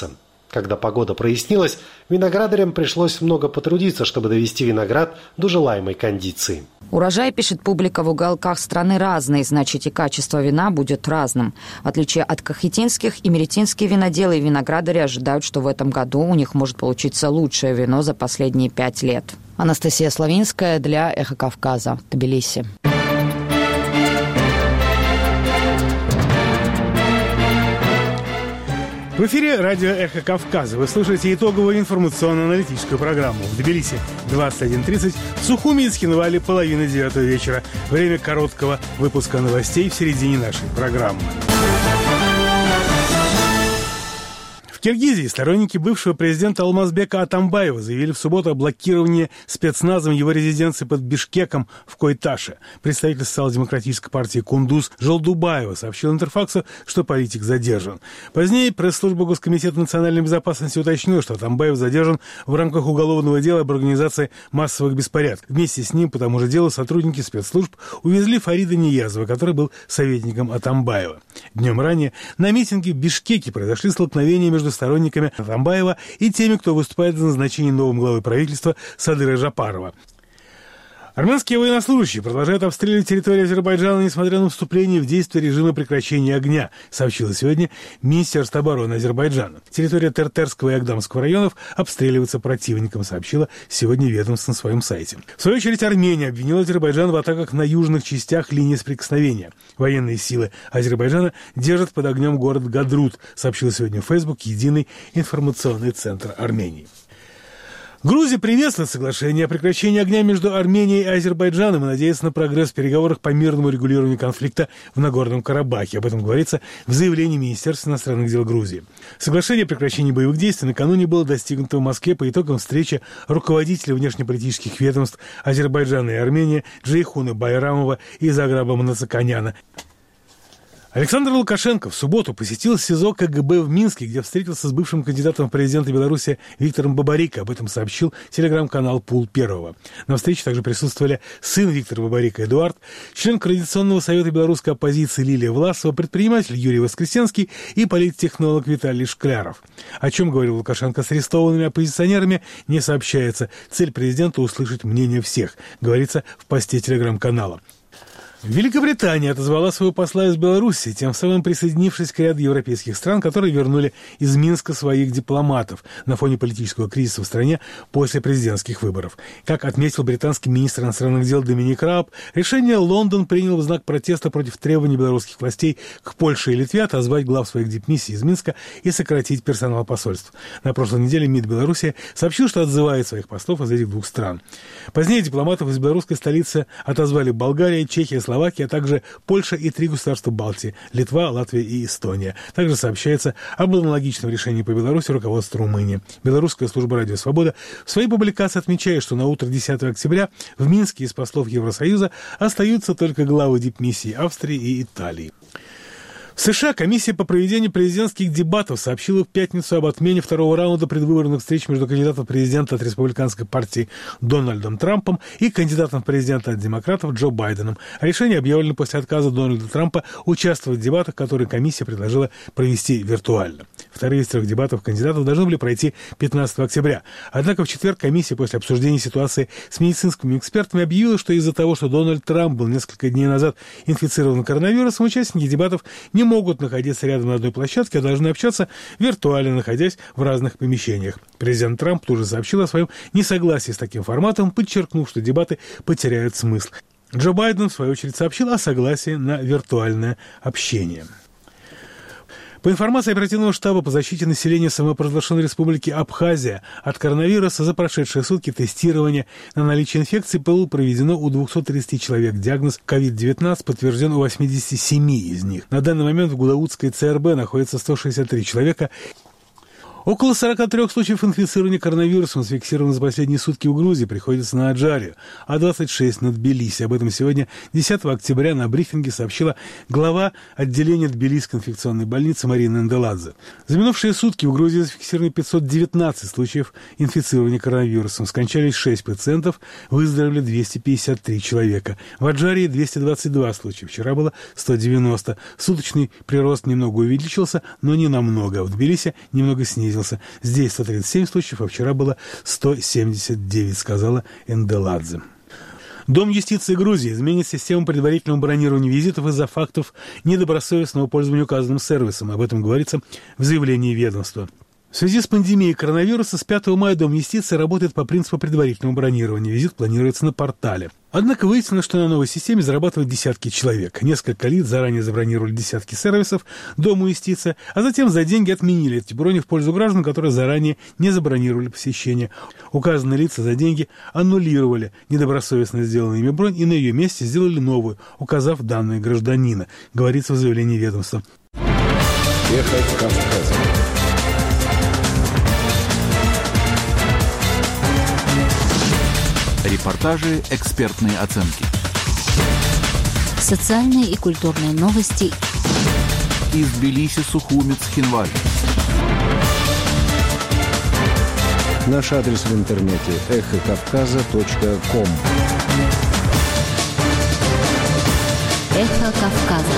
Когда погода прояснилась, виноградарям пришлось много потрудиться, чтобы довести виноград до желаемой кондиции. Урожай, пишет публика, в уголках страны разный, значит и качество вина будет разным. В отличие от кахетинских и меретинские виноделы и виноградари ожидают, что в этом году у них может получиться лучшее вино за последние 5 лет. Анастасия Славинская для «Эхо Кавказа», Тбилиси. В эфире радио «Эхо Кавказа». Вы слушаете итоговую информационно-аналитическую программу. В Тбилиси 21:30, в Сухуми и Цхинвале 8:30 вечера. Время короткого выпуска новостей в середине нашей программы. В Киргизии сторонники бывшего президента Алмазбека Атамбаева заявили в субботу о блокировании спецназом его резиденции под Бишкеком в Койташе. Представитель социал-демократической партии Кундуз Жолдубаева сообщил Интерфаксу, что политик задержан. Позднее пресс-служба Госкомитета национальной безопасности уточнила, что Атамбаев задержан в рамках уголовного дела об организации массовых беспорядков. Вместе с ним по тому же делу сотрудники спецслужб увезли Фарида Ниязова, который был советником Атамбаева. Днем ранее на митинге в Бишкеке произошли столкновения между сторонниками Атамбаева и теми, кто выступает за назначение новым главой правительства Садыра Жапарова. Армянские военнослужащие продолжают обстреливать территорию Азербайджана, несмотря на вступление в действие режима прекращения огня, сообщило сегодня Министерство обороны Азербайджана. Территория Тертерского и Агдамского районов обстреливается противником, сообщило сегодня ведомство на своем сайте. В свою очередь Армения обвинила Азербайджан в атаках на южных частях линии соприкосновения. Военные силы Азербайджана держат под огнем город Гадрут, сообщил сегодня в Facebook единый информационный центр Армении. Грузия приветствует соглашение о прекращении огня между Арменией и Азербайджаном и надеется на прогресс в переговорах по мирному регулированию конфликта в Нагорном Карабахе. Об этом говорится в заявлении Министерства иностранных дел Грузии. Соглашение о прекращении боевых действий накануне было достигнуто в Москве по итогам встречи руководителей внешнеполитических ведомств Азербайджана и Армении Джейхуна Байрамова и Заграба Мнацаканяна. Александр Лукашенко в субботу посетил СИЗО КГБ в Минске, где встретился с бывшим кандидатом в президенты Беларуси Виктором Бабарико. Об этом сообщил телеграм-канал «Пул Первого». На встрече также присутствовали сын Виктора Бабарико Эдуард, член Координационного совета белорусской оппозиции Лилия Власова, предприниматель Юрий Воскресенский и политтехнолог Виталий Шкляров. О чем говорил Лукашенко с арестованными оппозиционерами, не сообщается. Цель президента – услышать мнение всех, говорится в посте телеграм-канала. Великобритания отозвала своего посла из Беларуси, тем самым присоединившись к ряду европейских стран, которые вернули из Минска своих дипломатов на фоне политического кризиса в стране после президентских выборов. Как отметил британский министр иностранных дел Доминик Рааб, решение Лондон принял в знак протеста против требований белорусских властей к Польше и Литве отозвать глав своих дипмиссий из Минска и сократить персонал посольств. На прошлой неделе МИД Беларуси сообщил, что отзывает своих послов из этих двух стран. Позднее дипломатов из белорусской столицы отозвали Болгария, Чехия, Словакия, а также Польша и 3 государства Балтии – Литва, Латвия и Эстония. Также сообщается об аналогичном решении по Беларуси руководства Румынии. Белорусская служба «Радио Свобода» в своей публикации отмечает, что на утро 10 октября в Минске из послов Евросоюза остаются только главы дипмиссий Австрии и Италии. В США комиссия по проведению президентских дебатов сообщила в пятницу об отмене второго раунда предвыборных встреч между кандидатом в президента от республиканской партии Дональдом Трампом и кандидатом в президента от демократов Джо Байденом. Решение объявлено после отказа Дональда Трампа участвовать в дебатах, которые комиссия предложила провести виртуально. Вторые из 3 дебатов кандидатов должны были пройти 15 октября. Однако в четверг комиссия после обсуждения ситуации с медицинскими экспертами объявила, что из-за того, что Дональд Трамп был несколько дней назад инфицирован коронавирусом, участники дебатов не могут находиться рядом на одной площадке, а должны общаться виртуально, находясь в разных помещениях. Президент Трамп тут же сообщил о своем несогласии с таким форматом, подчеркнув, что дебаты потеряют смысл. Джо Байден, в свою очередь, сообщил о согласии на виртуальное общение. По информации оперативного штаба по защите населения самопровозглашенной республики Абхазия от коронавируса за прошедшие сутки тестирование на наличие инфекции было проведено у 230 человек. Диагноз COVID-19 подтвержден у 87 из них. На данный момент в Гудаутской ЦРБ находится 163 человека. Около 43 случаев инфицирования коронавирусом зафиксировано за последние сутки в Грузии, приходится на Аджарию, а 26 на Тбилиси. Об этом сегодня, 10 октября, на брифинге сообщила глава отделения Тбилисской инфекционной больницы Марина Энделадзе. За минувшие сутки в Грузии зафиксировано 519 случаев инфицирования коронавирусом. Скончались 6 пациентов, выздоровели 253 человека. В Аджарии 222 случая, вчера было 190. Суточный прирост немного увеличился, но не намного. В Тбилиси немного снизился снизился. Здесь 137 случаев, а вчера было 179, сказала Энделадзе. Дом юстиции Грузии изменит систему предварительного бронирования визитов из-за фактов недобросовестного пользования указанным сервисом. Об этом говорится в заявлении ведомства. В связи с пандемией коронавируса с 5 мая Дом юстиции работает по принципу предварительного бронирования. Визит планируется на портале. Однако выяснилось, что на новой системе зарабатывают десятки человек. Несколько лиц заранее забронировали десятки сервисов Дому юстиции, а затем за деньги отменили эти брони в пользу граждан, которые заранее не забронировали посещение. Указанные лица за деньги аннулировали недобросовестно сделанную ими бронь и на ее месте сделали новую, указав данные гражданина, говорится в заявлении ведомства. Эхо Кавказа. Репортажи, экспертные оценки. Социальные и культурные новости. Из Тбилиси, Сухумец, Хинваль. Наш адрес в интернете эхокавказа.ком. Эхо Кавказа.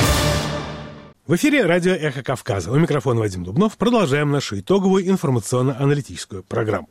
В эфире радио «Эхо Кавказа». У микрофона Вадим Дубнов. Продолжаем нашу итоговую информационно-аналитическую программу.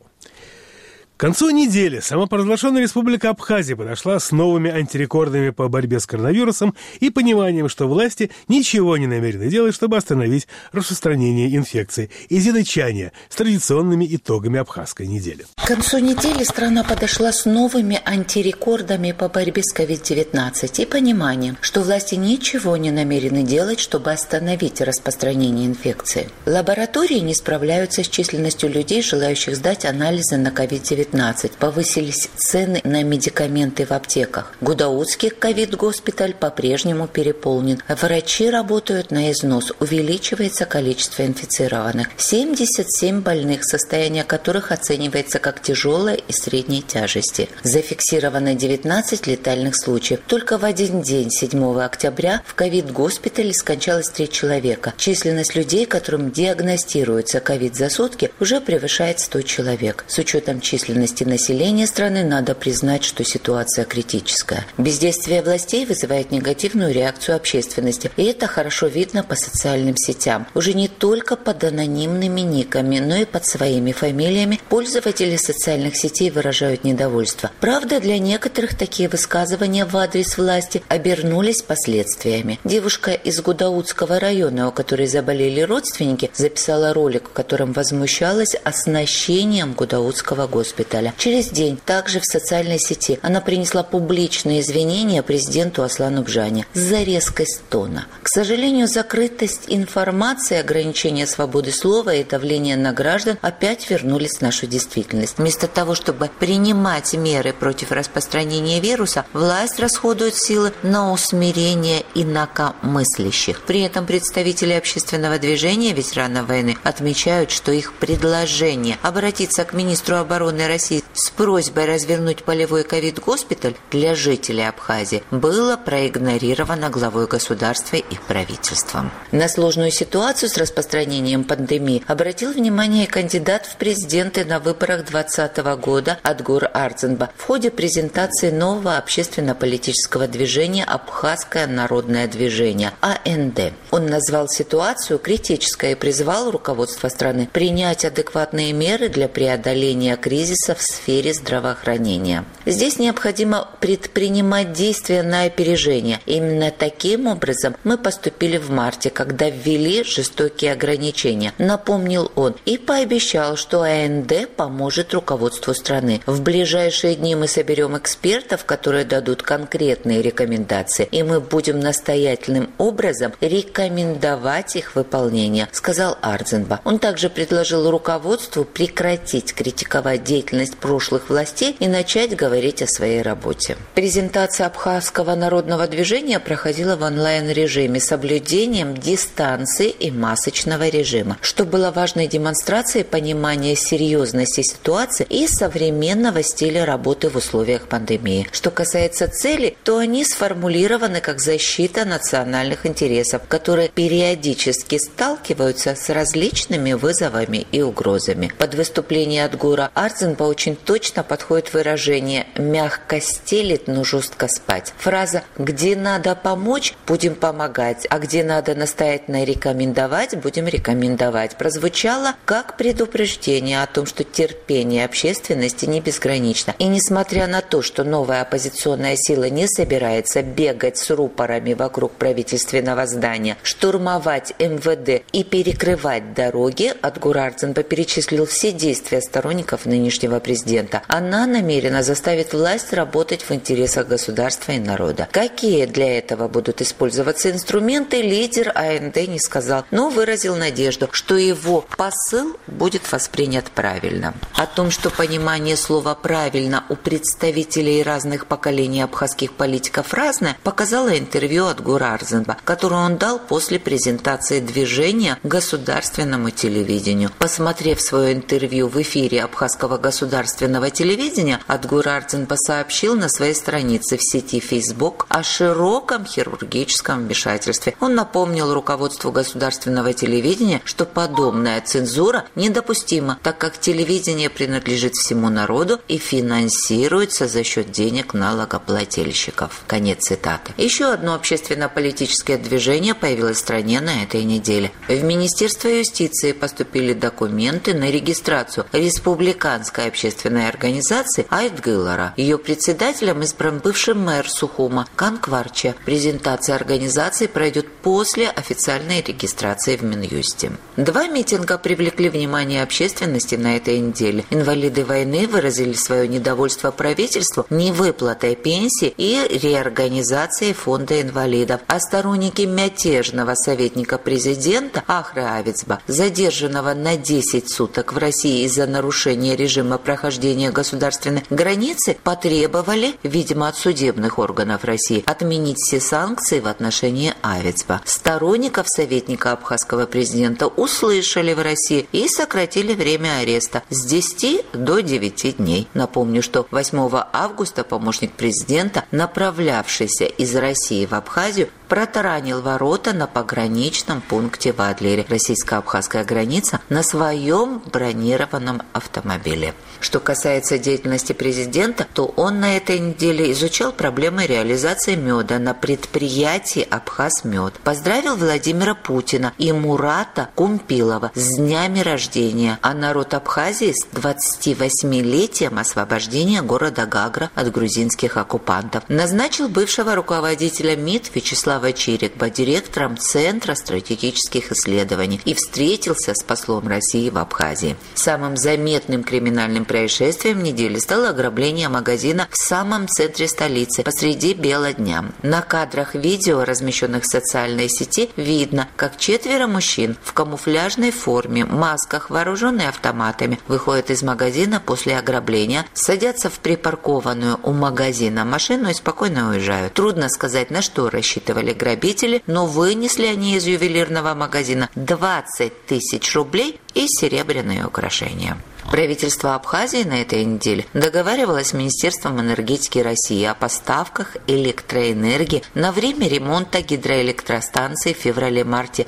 К концу недели самопровозглашенная Республика Абхазия подошла с новыми антирекордами по борьбе с коронавирусом и пониманием, что власти ничего не намерены делать, чтобы остановить распространение инфекции. Изида Чания с традиционными итогами абхазской недели. К концу недели страна подошла с новыми антирекордами по борьбе с COVID-19 и пониманием, что власти ничего не намерены делать, чтобы остановить распространение инфекции. Лаборатории не справляются с численностью людей, желающих сдать анализы на COVID-19. Повысились цены на медикаменты в аптеках. Гудаутский ковид-госпиталь по-прежнему переполнен. Врачи работают на износ. Увеличивается количество инфицированных. 77 больных, состояние которых оценивается как тяжелое и средней тяжести. Зафиксировано 19 летальных случаев. Только в один день, 7 октября, в ковид-госпитале скончалось 3 человека. Численность людей, которым диагностируется ковид за сутки, уже превышает 100 человек. С учетом численности населения страны надо признать, что ситуация критическая. Бездействие властей вызывает негативную реакцию общественности, и это хорошо видно по социальным сетям. Уже не только под анонимными никами, но и под своими фамилиями пользователи социальных сетей выражают недовольство. Правда, для некоторых такие высказывания в адрес власти обернулись последствиями. Девушка из Гудаутского района, у которой заболели родственники, записала ролик, в котором возмущалась оснащением Гудаутского госпиталя. Через день, также в социальной сети, она принесла публичные извинения президенту Аслану Бжане за резкость тона. К сожалению, закрытость информации, ограничение свободы слова и давление на граждан опять вернулись в нашу действительность. Вместо того, чтобы принимать меры против распространения вируса, власть расходует силы на усмирение инакомыслящих. При этом представители общественного движения ветеранов войны отмечают, что их предложение обратиться к министру обороны России с просьбой развернуть полевой ковид-госпиталь для жителей Абхазии было проигнорировано главой государства и правительством. На сложную ситуацию с распространением пандемии обратил внимание кандидат в президенты на выборах 2020 года Адгур Ардзинба в ходе презентации нового общественно-политического движения «Абхазское народное движение» АНД. Он назвал ситуацию критической и призвал руководство страны принять адекватные меры для преодоления кризиса в сфере здравоохранения. Здесь необходимо предпринимать действия на опережение. Именно таким образом мы поступили в марте, когда ввели жестокие ограничения, напомнил он, и пообещал, что АНД поможет руководству страны. В ближайшие дни мы соберем экспертов, которые дадут конкретные рекомендации, и мы будем настоятельным образом рекомендовать их выполнение, сказал Ардзинба. Он также предложил руководству прекратить критиковать деятельность прошлых властей и начать говорить о своей работе. Презентация Абхазского народного движения проходила в онлайн-режиме с соблюдением дистанции и масочного режима, что было важной демонстрацией понимания серьезности ситуации и современного стиля работы в условиях пандемии. Что касается целей, то они сформулированы как защита национальных интересов, которые периодически сталкиваются с различными вызовами и угрозами. Под выступление Адгура Ардзинба Гарзанба очень точно подходит выражение «мягко стелит, но жестко спать». Фраза «где надо помочь, будем помогать, а где надо настоятельно рекомендовать, будем рекомендовать» прозвучала как предупреждение о том, что терпение общественности не безгранично. И несмотря на то, что новая оппозиционная сила не собирается бегать с рупорами вокруг правительственного здания, штурмовать МВД и перекрывать дороги, Адгур Арзанба перечислил все действия сторонников нынешнего президента. Она намерена заставить власть работать в интересах государства и народа. Какие для этого будут использоваться инструменты, лидер АНД не сказал, но выразил надежду, что его посыл будет воспринят правильно. О том, что понимание слова «правильно» у представителей разных поколений абхазских политиков разное, показало интервью Адгура Арзанба, которое он дал после презентации движения государственному телевидению. Посмотрев свое интервью в эфире абхазского государственного телевидения, Адгур Арзанба сообщил на своей странице в сети Facebook о широком хирургическом вмешательстве. Он напомнил руководству государственного телевидения, что подобная цензура недопустима, так как телевидение принадлежит всему народу и финансируется за счет денег налогоплательщиков. Конец цитаты. Еще одно общественно-политическое движение появилось в стране на этой неделе. В Министерство юстиции поступили документы на регистрацию республиканской общественной организации Айтгылара. Ее председателем избран бывший мэр Сухума Кан Кварча. Презентация организации пройдет после официальной регистрации в Минюсте. Два митинга привлекли внимание общественности на этой неделе. Инвалиды войны выразили свое недовольство правительству невыплатой пенсии и реорганизацией фонда инвалидов. А сторонники мятежного советника президента Ахры Авицба, задержанного на 10 суток в России из-за нарушения режима прохождения государственной границы, потребовали, видимо, от судебных органов России отменить все санкции в отношении Авицба. Сторонников советника абхазского президента услышали в России и сократили время ареста с 10 до 9 дней. Напомню, что 8 августа помощник президента, направлявшийся из России в Абхазию, протаранил ворота на пограничном пункте в Адлере, российско-абхазская граница, на своем бронированном автомобиле. Что касается деятельности президента, то он на этой неделе изучал проблемы реализации меда на предприятии «Абхазмед». Поздравил Владимира Путина и Мурата Кумпилова с днями рождения, а народ Абхазии с 28-летием освобождения города Гагра от грузинских оккупантов. Назначил бывшего руководителя МИД Вячеслава Чирикба директором Центра стратегических исследований и встретился с послом России в Абхазии. Самым заметным криминальным происшествием недели стало ограбление магазина в самом центре столицы посреди бела дня. На кадрах видео, размещенных в социальной сети, видно, как 4 мужчин в камуфляжной форме, масках, вооруженные автоматами, выходят из магазина после ограбления, садятся в припаркованную у магазина машину и спокойно уезжают. Трудно сказать, на что рассчитывали грабители, но вынесли они из ювелирного магазина 20 тысяч рублей и серебряные украшения. Правительство Абхазии на этой неделе договаривалось с Министерством энергетики России о поставках электроэнергии на время ремонта гидроэлектростанций в феврале-марте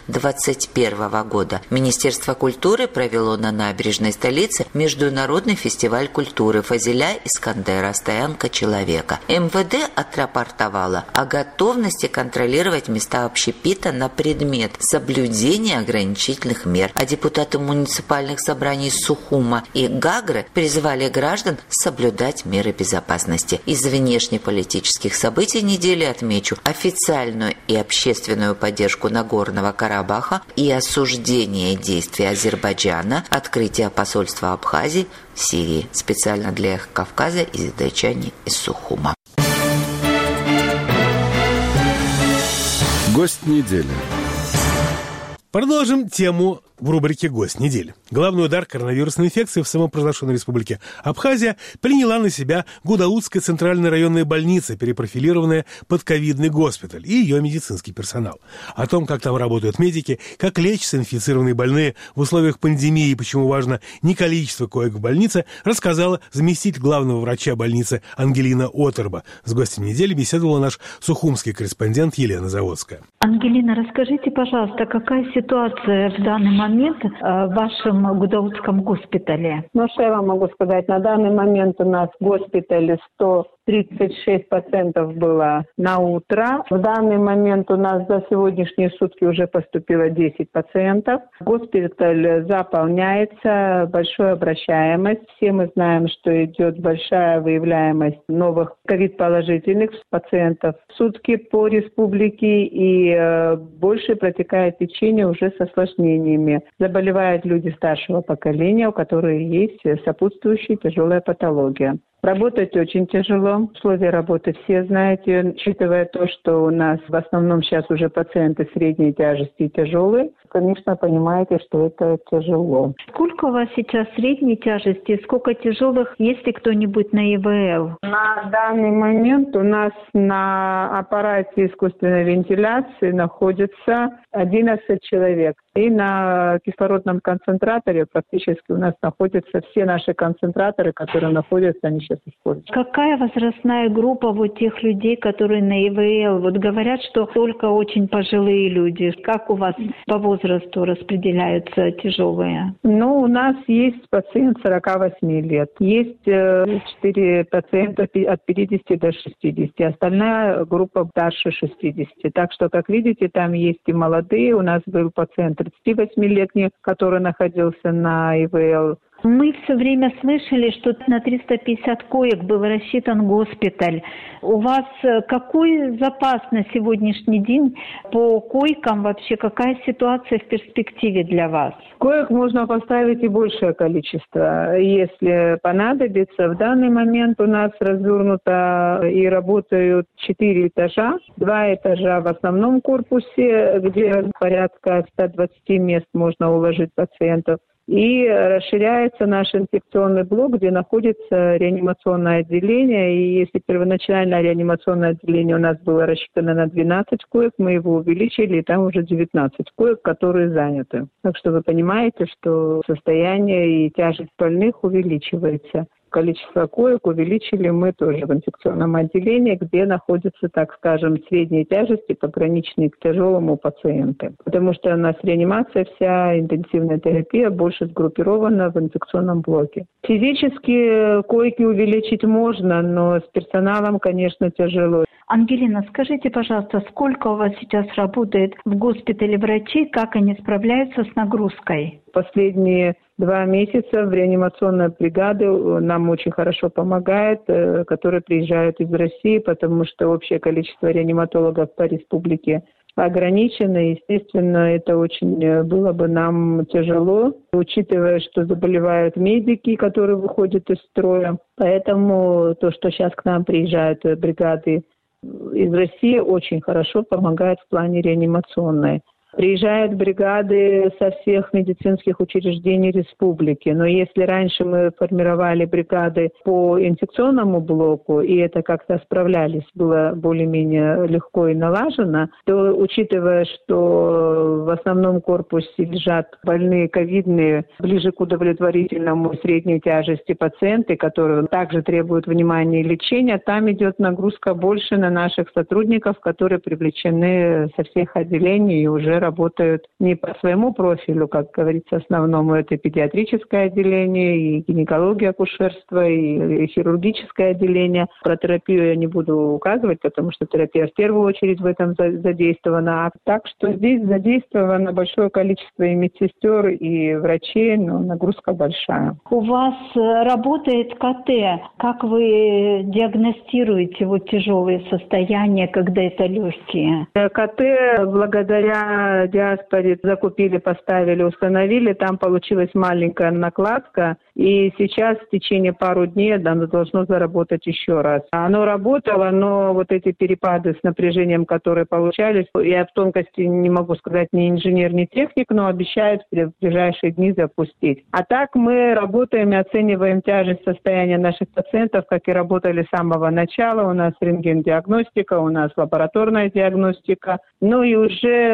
2021 года. Министерство культуры провело на набережной столицы международный фестиваль культуры Фазиля Искандера «Стоянка человека». МВД отрапортовало о готовности контролировать места общепита на предмет соблюдения ограничительных мер, а депутаты муниципальных собраний Сухума и Гагры призывали граждан соблюдать меры безопасности. Из внешнеполитических событий недели отмечу официальную и общественную поддержку Нагорного Карабаха и осуждение действий Азербайджана, открытие посольства Абхазии в Сирии. Специально для Эхо Кавказа из Дайчани из Сухума. Гость недели. Продолжим тему в рубрике «Гость недели». Главный удар коронавирусной инфекции в самопровозглашенной республике Абхазия приняла на себя Гудаутская центральная районная больница, перепрофилированная под ковидный госпиталь, и ее медицинский персонал. О том, как там работают медики, как лечатся инфицированные больные в условиях пандемии и почему важно не количество коек в больнице, рассказала заместитель главного врача больницы Ангелина Оторба. С гостем недели беседовала наш сухумский корреспондент Елена Заводская. Ангелина, расскажите, пожалуйста, какая ситуация в данный момент момент в вашем Гудаутском госпитале? Ну, что я вам могу сказать? На данный момент у нас в госпитале 136 пациентов было на утро. В данный момент у нас за сегодняшние сутки уже поступило 10 пациентов. Госпиталь заполняется, большая обращаемость. Все мы знаем, что идет большая выявляемость новых ковид-положительных пациентов в сутки по республике, и больше протекает течение уже с осложнениями. Заболевают люди старшего поколения, у которых есть сопутствующая тяжелая патология. Работать очень тяжело. Условия работы все знаете, учитывая то, что у нас в основном сейчас уже пациенты средней тяжести и тяжелые. Конечно, понимаете, что это тяжело. Сколько у вас сейчас средней тяжести, сколько тяжелых, есть ли кто-нибудь на ИВЛ? На данный момент у нас на аппарате искусственной вентиляции находится 11 человек. И на кислородном концентраторе практически у нас находятся все наши концентраторы, которые находятся, они сейчас используются. Какая возрастная группа вот тех людей, которые на ИВЛ? Вот говорят, что только очень пожилые люди. Как у вас по возрасту распределяются тяжелые? Ну, у нас есть пациент 48 лет. Есть 4 пациента от 50 до 60. Остальная группа старше 60. Так что, как видите, там есть и молодые. У нас был пациент 38-летний, который находился на ИВЛ. Мы все время слышали, что на 350 коек был рассчитан госпиталь. У вас какой запас на сегодняшний день по койкам? Вообще какая ситуация в перспективе для вас? Коек можно поставить и большее количество, если понадобится. В данный момент у нас развернуто и работают 4 этажа. 2 этажа в основном корпусе, где порядка 120 мест можно уложить пациентов. И расширяется наш инфекционный блок, где находится реанимационное отделение. И если первоначально реанимационное отделение у нас было рассчитано на 12 коек, мы его увеличили, и там уже 19 коек, которые заняты. Так что вы понимаете, что состояние и тяжесть больных увеличивается. Количество коек увеличили мы тоже в инфекционном отделении, где находятся, так скажем, средней тяжести, пограничные к тяжелому пациенты. Потому что у нас реанимация, вся интенсивная терапия больше сгруппирована в инфекционном блоке. Физически койки увеличить можно, но с персоналом, конечно, тяжело. Ангелина, скажите, пожалуйста, сколько у вас сейчас работает в госпитале врачей, как они справляются с нагрузкой? Последние 2 месяца в реанимационной бригаде нам очень хорошо помогает, которые приезжают из России, потому что общее количество реаниматологов по республике ограничено. Естественно, это очень было бы нам тяжело, учитывая, что заболевают медики, которые выходят из строя. Поэтому то, что сейчас к нам приезжают бригады из России, очень хорошо помогает в плане реанимационной. Приезжают бригады со всех медицинских учреждений республики. Но если раньше мы формировали бригады по инфекционному блоку, и это как-то справлялись, было более-менее легко и налажено, то, учитывая, что в основном корпусе лежат больные ковидные, ближе к удовлетворительному средней тяжести пациенты, которые также требуют внимания и лечения, там идет нагрузка больше на наших сотрудников, которые привлечены со всех отделений и уже работают не по своему профилю, как говорится, основному. Это педиатрическое отделение, и гинекология, акушерство, и хирургическое отделение. Про терапию я не буду указывать, потому что терапия в первую очередь в этом задействована. Так что здесь задействовано большое количество и медсестер, и врачей, но нагрузка большая. У вас работает КТ. Как вы диагностируете вот тяжелые состояния, когда это легкие? КТ благодаря диаспоре закупили, поставили, установили. Там получилась маленькая накладка. И сейчас в течение пару дней оно должно заработать еще раз. Оно работало, но вот эти перепады с напряжением, которые получались, я в тонкости не могу сказать ни инженер, ни техник, но обещают в ближайшие дни запустить. А так мы работаем и оцениваем тяжесть состояния наших пациентов, как и работали с самого начала. У нас рентген-диагностика, у нас лабораторная диагностика. Ну и уже за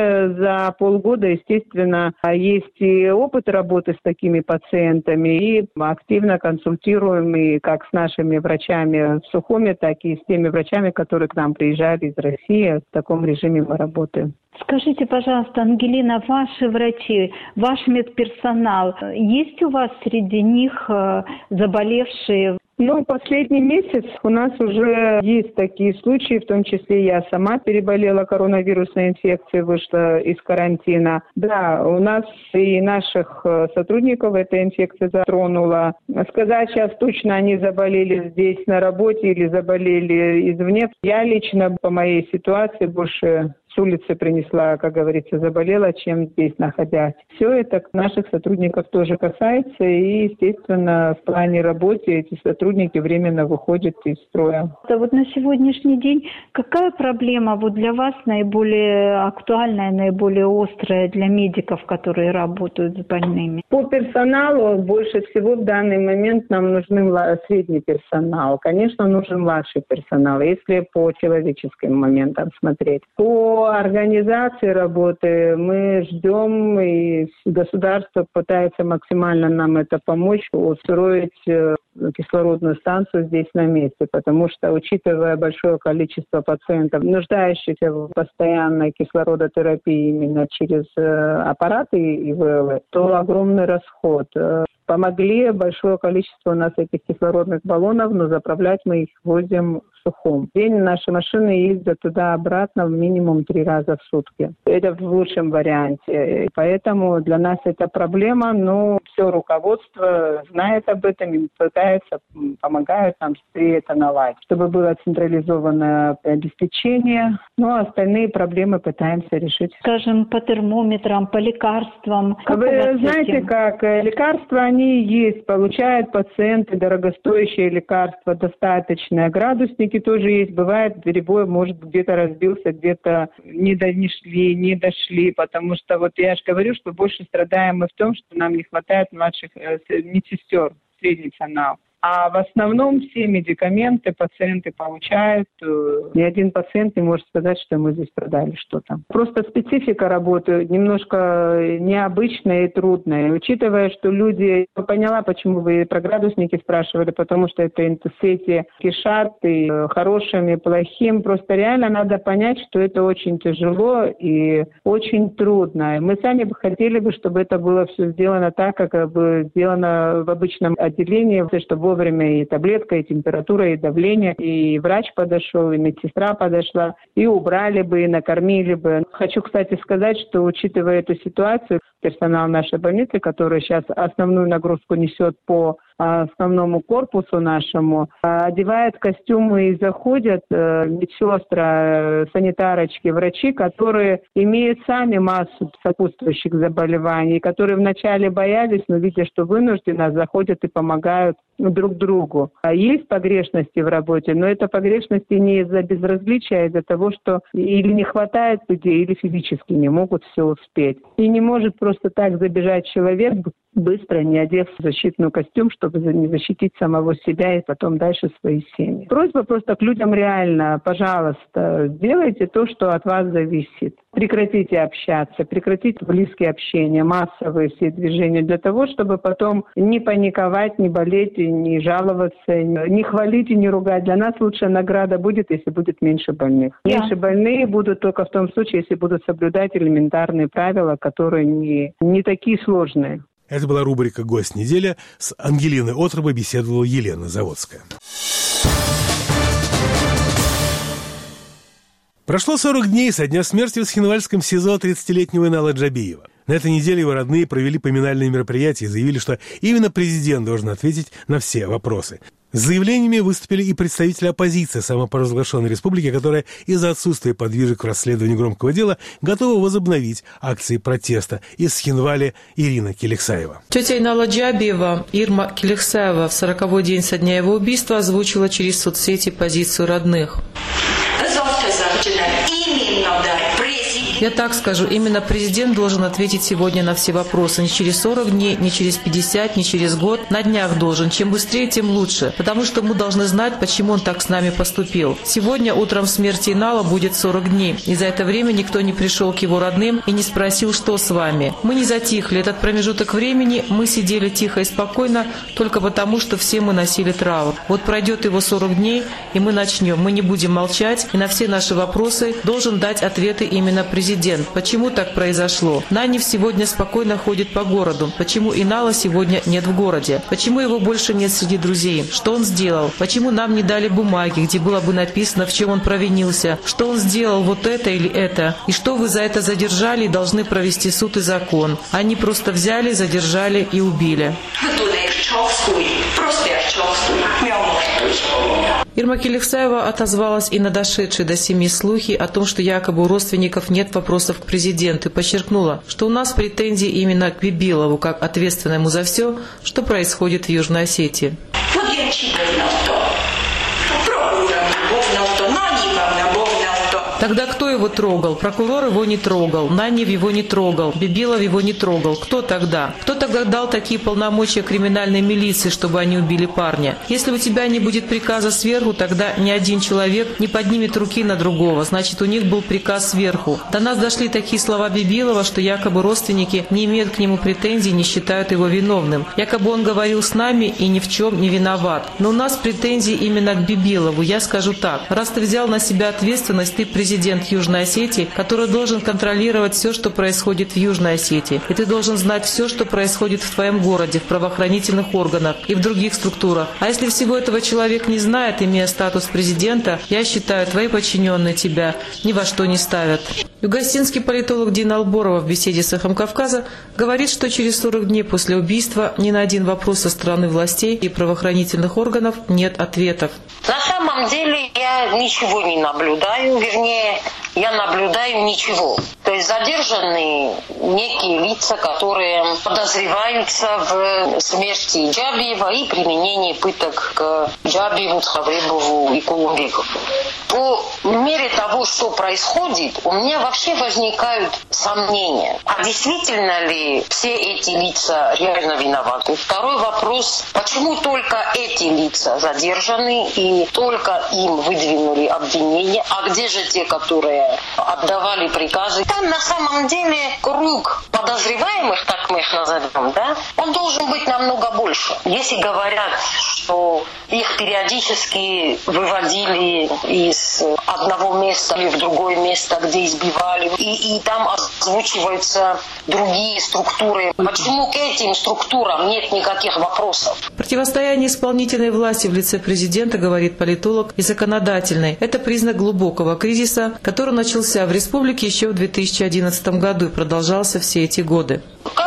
за полгода, естественно, есть и опыт работы с такими пациентами, и активно консультируем и как с нашими врачами в Сухуми, так и с теми врачами, которые к нам приезжали из России. В таком режиме мы работаем. Скажите, пожалуйста, Ангелина, ваши врачи, ваш медперсонал, есть у вас среди них заболевшие? Последний месяц у нас уже есть такие случаи, в том числе я сама переболела коронавирусной инфекцией, вышла из карантина. Да, у нас и наших сотрудников эта инфекция затронула. Сказать сейчас точно, они заболели здесь на работе или заболели извне. Я лично по моей ситуации больше с улицы принесла, как говорится, заболела, чем здесь находясь. Все это наших сотрудников тоже касается, и, естественно, в плане работы эти сотрудники временно выходят из строя. Вот на сегодняшний день какая проблема для вас наиболее актуальная, наиболее острая для медиков, которые работают с больными? По персоналу больше всего в данный момент нам нужен средний персонал. Конечно, нужен младший персонал, если по человеческим моментам смотреть. По организации работы мы ждем, и государство пытается максимально нам это помочь, устроить кислородную станцию здесь на месте, потому что, учитывая большое количество пациентов, нуждающихся в постоянной кислородотерапии именно через аппараты ИВЛ, то огромный расход. Помогли большое количество у нас этих кислородных баллонов, но заправлять мы их возим в Сухум. В день наши машины ездят туда-обратно минимум 3 раза в сутки. Это в лучшем варианте. Поэтому для нас это проблема, но все руководство знает об этом и пытается, помогают нам быстрее это наладить, чтобы было централизованное обеспечение. Но остальные проблемы пытаемся решить. Скажем, по термометрам, по лекарствам. Вы знаете, как лекарства, они есть, получают пациенты дорогостоящие лекарства, достаточные. Градусники тоже есть. Бывает, перебой, может, где-то разбился, где-то не дошли, потому что я же говорю, что больше страдаем мы в том, что нам не хватает младших медсестер, средний персонал. А в основном все медикаменты пациенты получают. Ни один пациент не может сказать, что мы здесь продали что-то. Просто специфика работы немножко необычная и трудная. Учитывая, что люди... Я поняла, почему вы про градусники спрашивали, потому что это сети кишат и хорошим, и плохим. Просто реально надо понять, что это очень тяжело и очень трудно. И мы сами бы хотели, чтобы это было все сделано так, как бы сделано в обычном отделении, чтобы вовремя и таблетка, и температура, и давление, и врач подошел, и медсестра подошла, и убрали бы, и накормили бы. Хочу, кстати, сказать, что, учитывая эту ситуацию, персонал нашей больницы, который сейчас основную нагрузку несет по основному корпусу нашему, одевает костюмы и заходят медсестры, санитарочки, врачи, которые имеют сами массу сопутствующих заболеваний, которые вначале боялись, но видя, что вынуждены, заходят и помогают друг другу. Есть погрешности в работе, но это погрешности не из-за безразличия, а из-за того, что или не хватает людей, или физически не могут все успеть. И не может просто так забежать человек, быстро не одев защитный костюм, чтобы не защитить самого себя и потом дальше свои семьи. Просьба просто к людям реально, пожалуйста, сделайте то, что от вас зависит. Прекратите общаться, прекратите близкие общения, массовые все движения, для того, чтобы потом не паниковать, не болеть, не жаловаться, не хвалить и не ругать. Для нас лучшая награда будет, если будет меньше больных. Меньше больные будут только в том случае, если будут соблюдать элементарные правила, которые не такие сложные. Это была рубрика «Гость недели». С Ангелиной Отробой беседовала Елена Заводская. Прошло 40 дней со дня смерти в Схинвальском СИЗО 30-летнего Инала Джабиева. На этой неделе его родные провели поминальные мероприятия и заявили, что именно президент должен ответить на все вопросы. С заявлениями выступили и представители оппозиции самопровозглашенной республики, которая из-за отсутствия подвижек в расследовании громкого дела готова возобновить акции протеста. Из Схинвали Ирина Келексаева. Тетя Инала Джабиева Ирма Келексаева в 40-й день со дня его убийства озвучила через соцсети позицию родных. Я так скажу, именно президент должен ответить сегодня на все вопросы. Не через 40 дней, не через 50, не через год. На днях должен. Чем быстрее, тем лучше. Потому что мы должны знать, почему он так с нами поступил. Сегодня утром смерти Инала будет 40 дней. И за это время никто не пришел к его родным и не спросил, что с вами. Мы не затихли. Этот промежуток времени мы сидели тихо и спокойно, только потому, что все мы носили траур. Вот пройдет его 40 дней, и мы начнем. Мы не будем молчать, и на все наши вопросы должен дать ответы именно президент. Почему так произошло? Нанев сегодня спокойно ходит по городу. Почему Инала сегодня нет в городе? Почему его больше нет среди друзей? Что он сделал? Почему нам не дали бумаги, где было бы написано, в чем он провинился? Что он сделал, вот это или это? И что вы за это задержали и должны провести суд и закон? Они просто взяли, задержали и убили. Ирма Келексаева отозвалась и на дошедшие до семьи слухи о том, что якобы у родственников нет вопросов к президенту, и подчеркнула, что у нас претензии именно к Бибилову, как ответственному за все, что происходит в Южной Осетии. Тогда кто его трогал? Прокурор его не трогал, Нанев его не трогал, Бибилов его не трогал. Кто тогда? Кто тогда дал такие полномочия криминальной милиции, чтобы они убили парня? Если у тебя не будет приказа сверху, тогда ни один человек не поднимет руки на другого. Значит, у них был приказ сверху. До нас дошли такие слова Бибилова, что якобы родственники не имеют к нему претензий, не считают его виновным. Якобы он говорил с нами и ни в чем не виноват. Но у нас претензии именно к Бибилову. Я скажу так. Раз ты взял на себя ответственность, ты президент Южной Осетии, который должен контролировать все, что происходит в Южной Осетии. И ты должен знать все, что происходит в твоем городе, в правоохранительных органах и в других структурах. А если всего этого человек не знает, имея статус президента, я считаю, твои подчиненные тебя ни во что не ставят. Югостинский политолог Дина Алборова в беседе с «Эхом Кавказа» говорит, что через 40 дней после убийства ни на один вопрос со стороны властей и правоохранительных органов нет ответов. На самом деле я ничего не наблюдаю, вернее, я наблюдаю ничего. То есть задержаны некие лица, которые подозреваются в смерти Джабиева и применении пыток к Джабиеву, Цхавребову и Кулумбекову. По мере того, что происходит, у меня вообще возникают сомнения. А действительно ли все эти лица реально виноваты? Второй вопрос, почему только эти лица задержаны и только им выдвинули обвинения, а где же те, которые отдавали приказы? Там на самом деле круг подозреваемых, так мы их назовем, да, он должен быть намного больше. Если говорят, что их периодически выводили из одного места или в другое место, где избивали, и там озвучиваются другие структуры, почему к этим структурам нет никаких вопросов? Противостояние исполнительной власти в лице президента, говорит политолог, и законодательной – это признак глубокого кризиса, который начался в республике еще в 2011 году и продолжался все эти годы.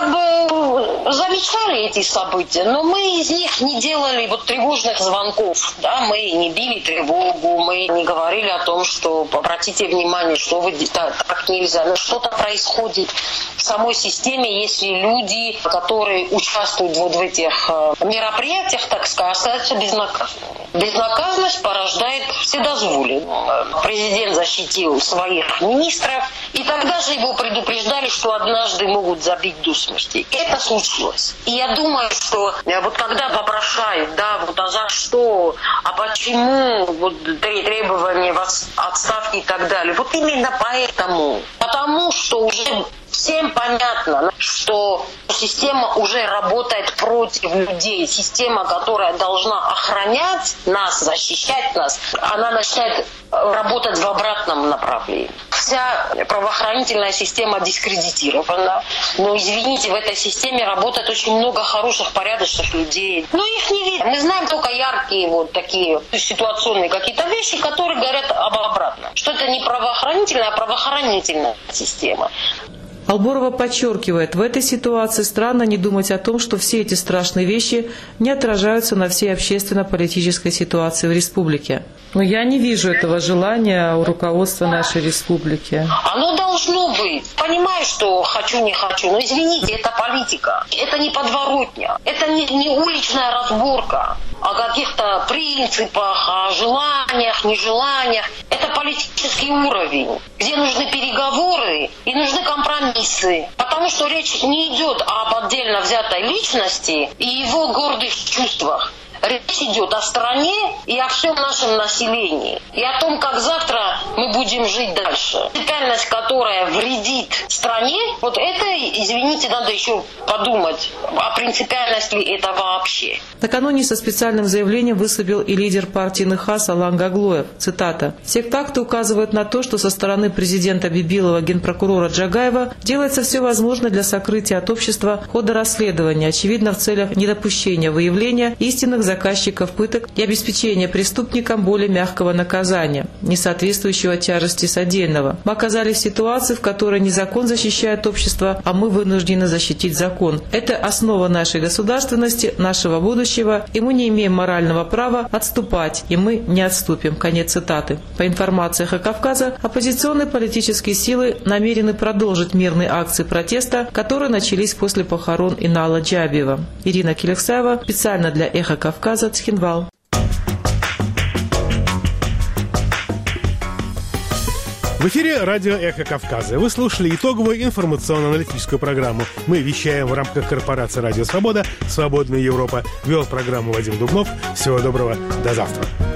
Замечали эти события, но мы из них не делали тревожных звонков. Да? Мы не били тревогу, мы не говорили о том, что обратите внимание, что вы так нельзя. Но что-то происходит в самой системе, если люди, которые участвуют в этих мероприятиях, так сказать, остаются безнаказанными. Безнаказанность порождает вседозволие. Президент защитил своих министров, и тогда же его предупреждали, что однажды могут забить до смерти. Это случилось. И я думаю, что когда вопрошают, а за что, а почему требования отставки и так далее, именно поэтому. Потому что уже всем понятно, что система уже работает против людей. Система, которая должна охранять нас, защищать нас, она начинает работать в обратном направлении. Вся правоохранительная система дискредитирована. Но, извините, в этой системе работает очень много хороших, порядочных людей. Но их не видно. Мы знаем только яркие такие ситуационные какие-то вещи, которые говорят об обратном. Что это не правоохранительная, а правоохранительная система. Алборова подчеркивает, в этой ситуации странно не думать о том, что все эти страшные вещи не отражаются на всей общественно-политической ситуации в республике. Но я не вижу этого желания у руководства нашей республики. Оно должно быть. Понимаю, что хочу, не хочу, но извините, это политика. Это не подворотня. Это не уличная разборка. о каких-то принципах, о желаниях, нежеланиях. Это политический уровень, где нужны переговоры и нужны компромиссы. Потому что речь не идет об отдельно взятой личности и его гордых чувствах. Речь идет о стране и о всем нашем населении. И о том, как завтра мы будем жить дальше. Принципиальность, которая вредит стране, вот это, извините, надо еще подумать, о принципиальности ли это вообще. Накануне со специальным заявлением выступил и лидер партии НХАС Алан Гаглоев. Цитата. «Все факты указывают на то, что со стороны президента Бибилова, генпрокурора Джагаева делается все возможное для сокрытия от общества хода расследования, очевидно, в целях недопущения выявления истинных заказчиков пыток и обеспечения преступникам более мягкого наказания, не соответствующего тяжести содеянного. Мы оказались в ситуации, в которой не закон защищает общество, а мы вынуждены защитить закон. Это основа нашей государственности, нашего будущего, и мы не имеем морального права отступать, и мы не отступим». Конец цитаты. По информации «Эхо Кавказа», оппозиционные политические силы намерены продолжить мирные акции протеста, которые начались после похорон Инала Джабиева. Ирина Келексаева, специально для «Эхо Кавказа», Цхинвал. В эфире радио «Эхо Кавказа». Вы слушали итоговую информационно-аналитическую программу. Мы вещаем в рамках корпорации «Радио Свобода», «Свободная Европа». Вел программу Вадим Дубнов. Всего доброго. До завтра.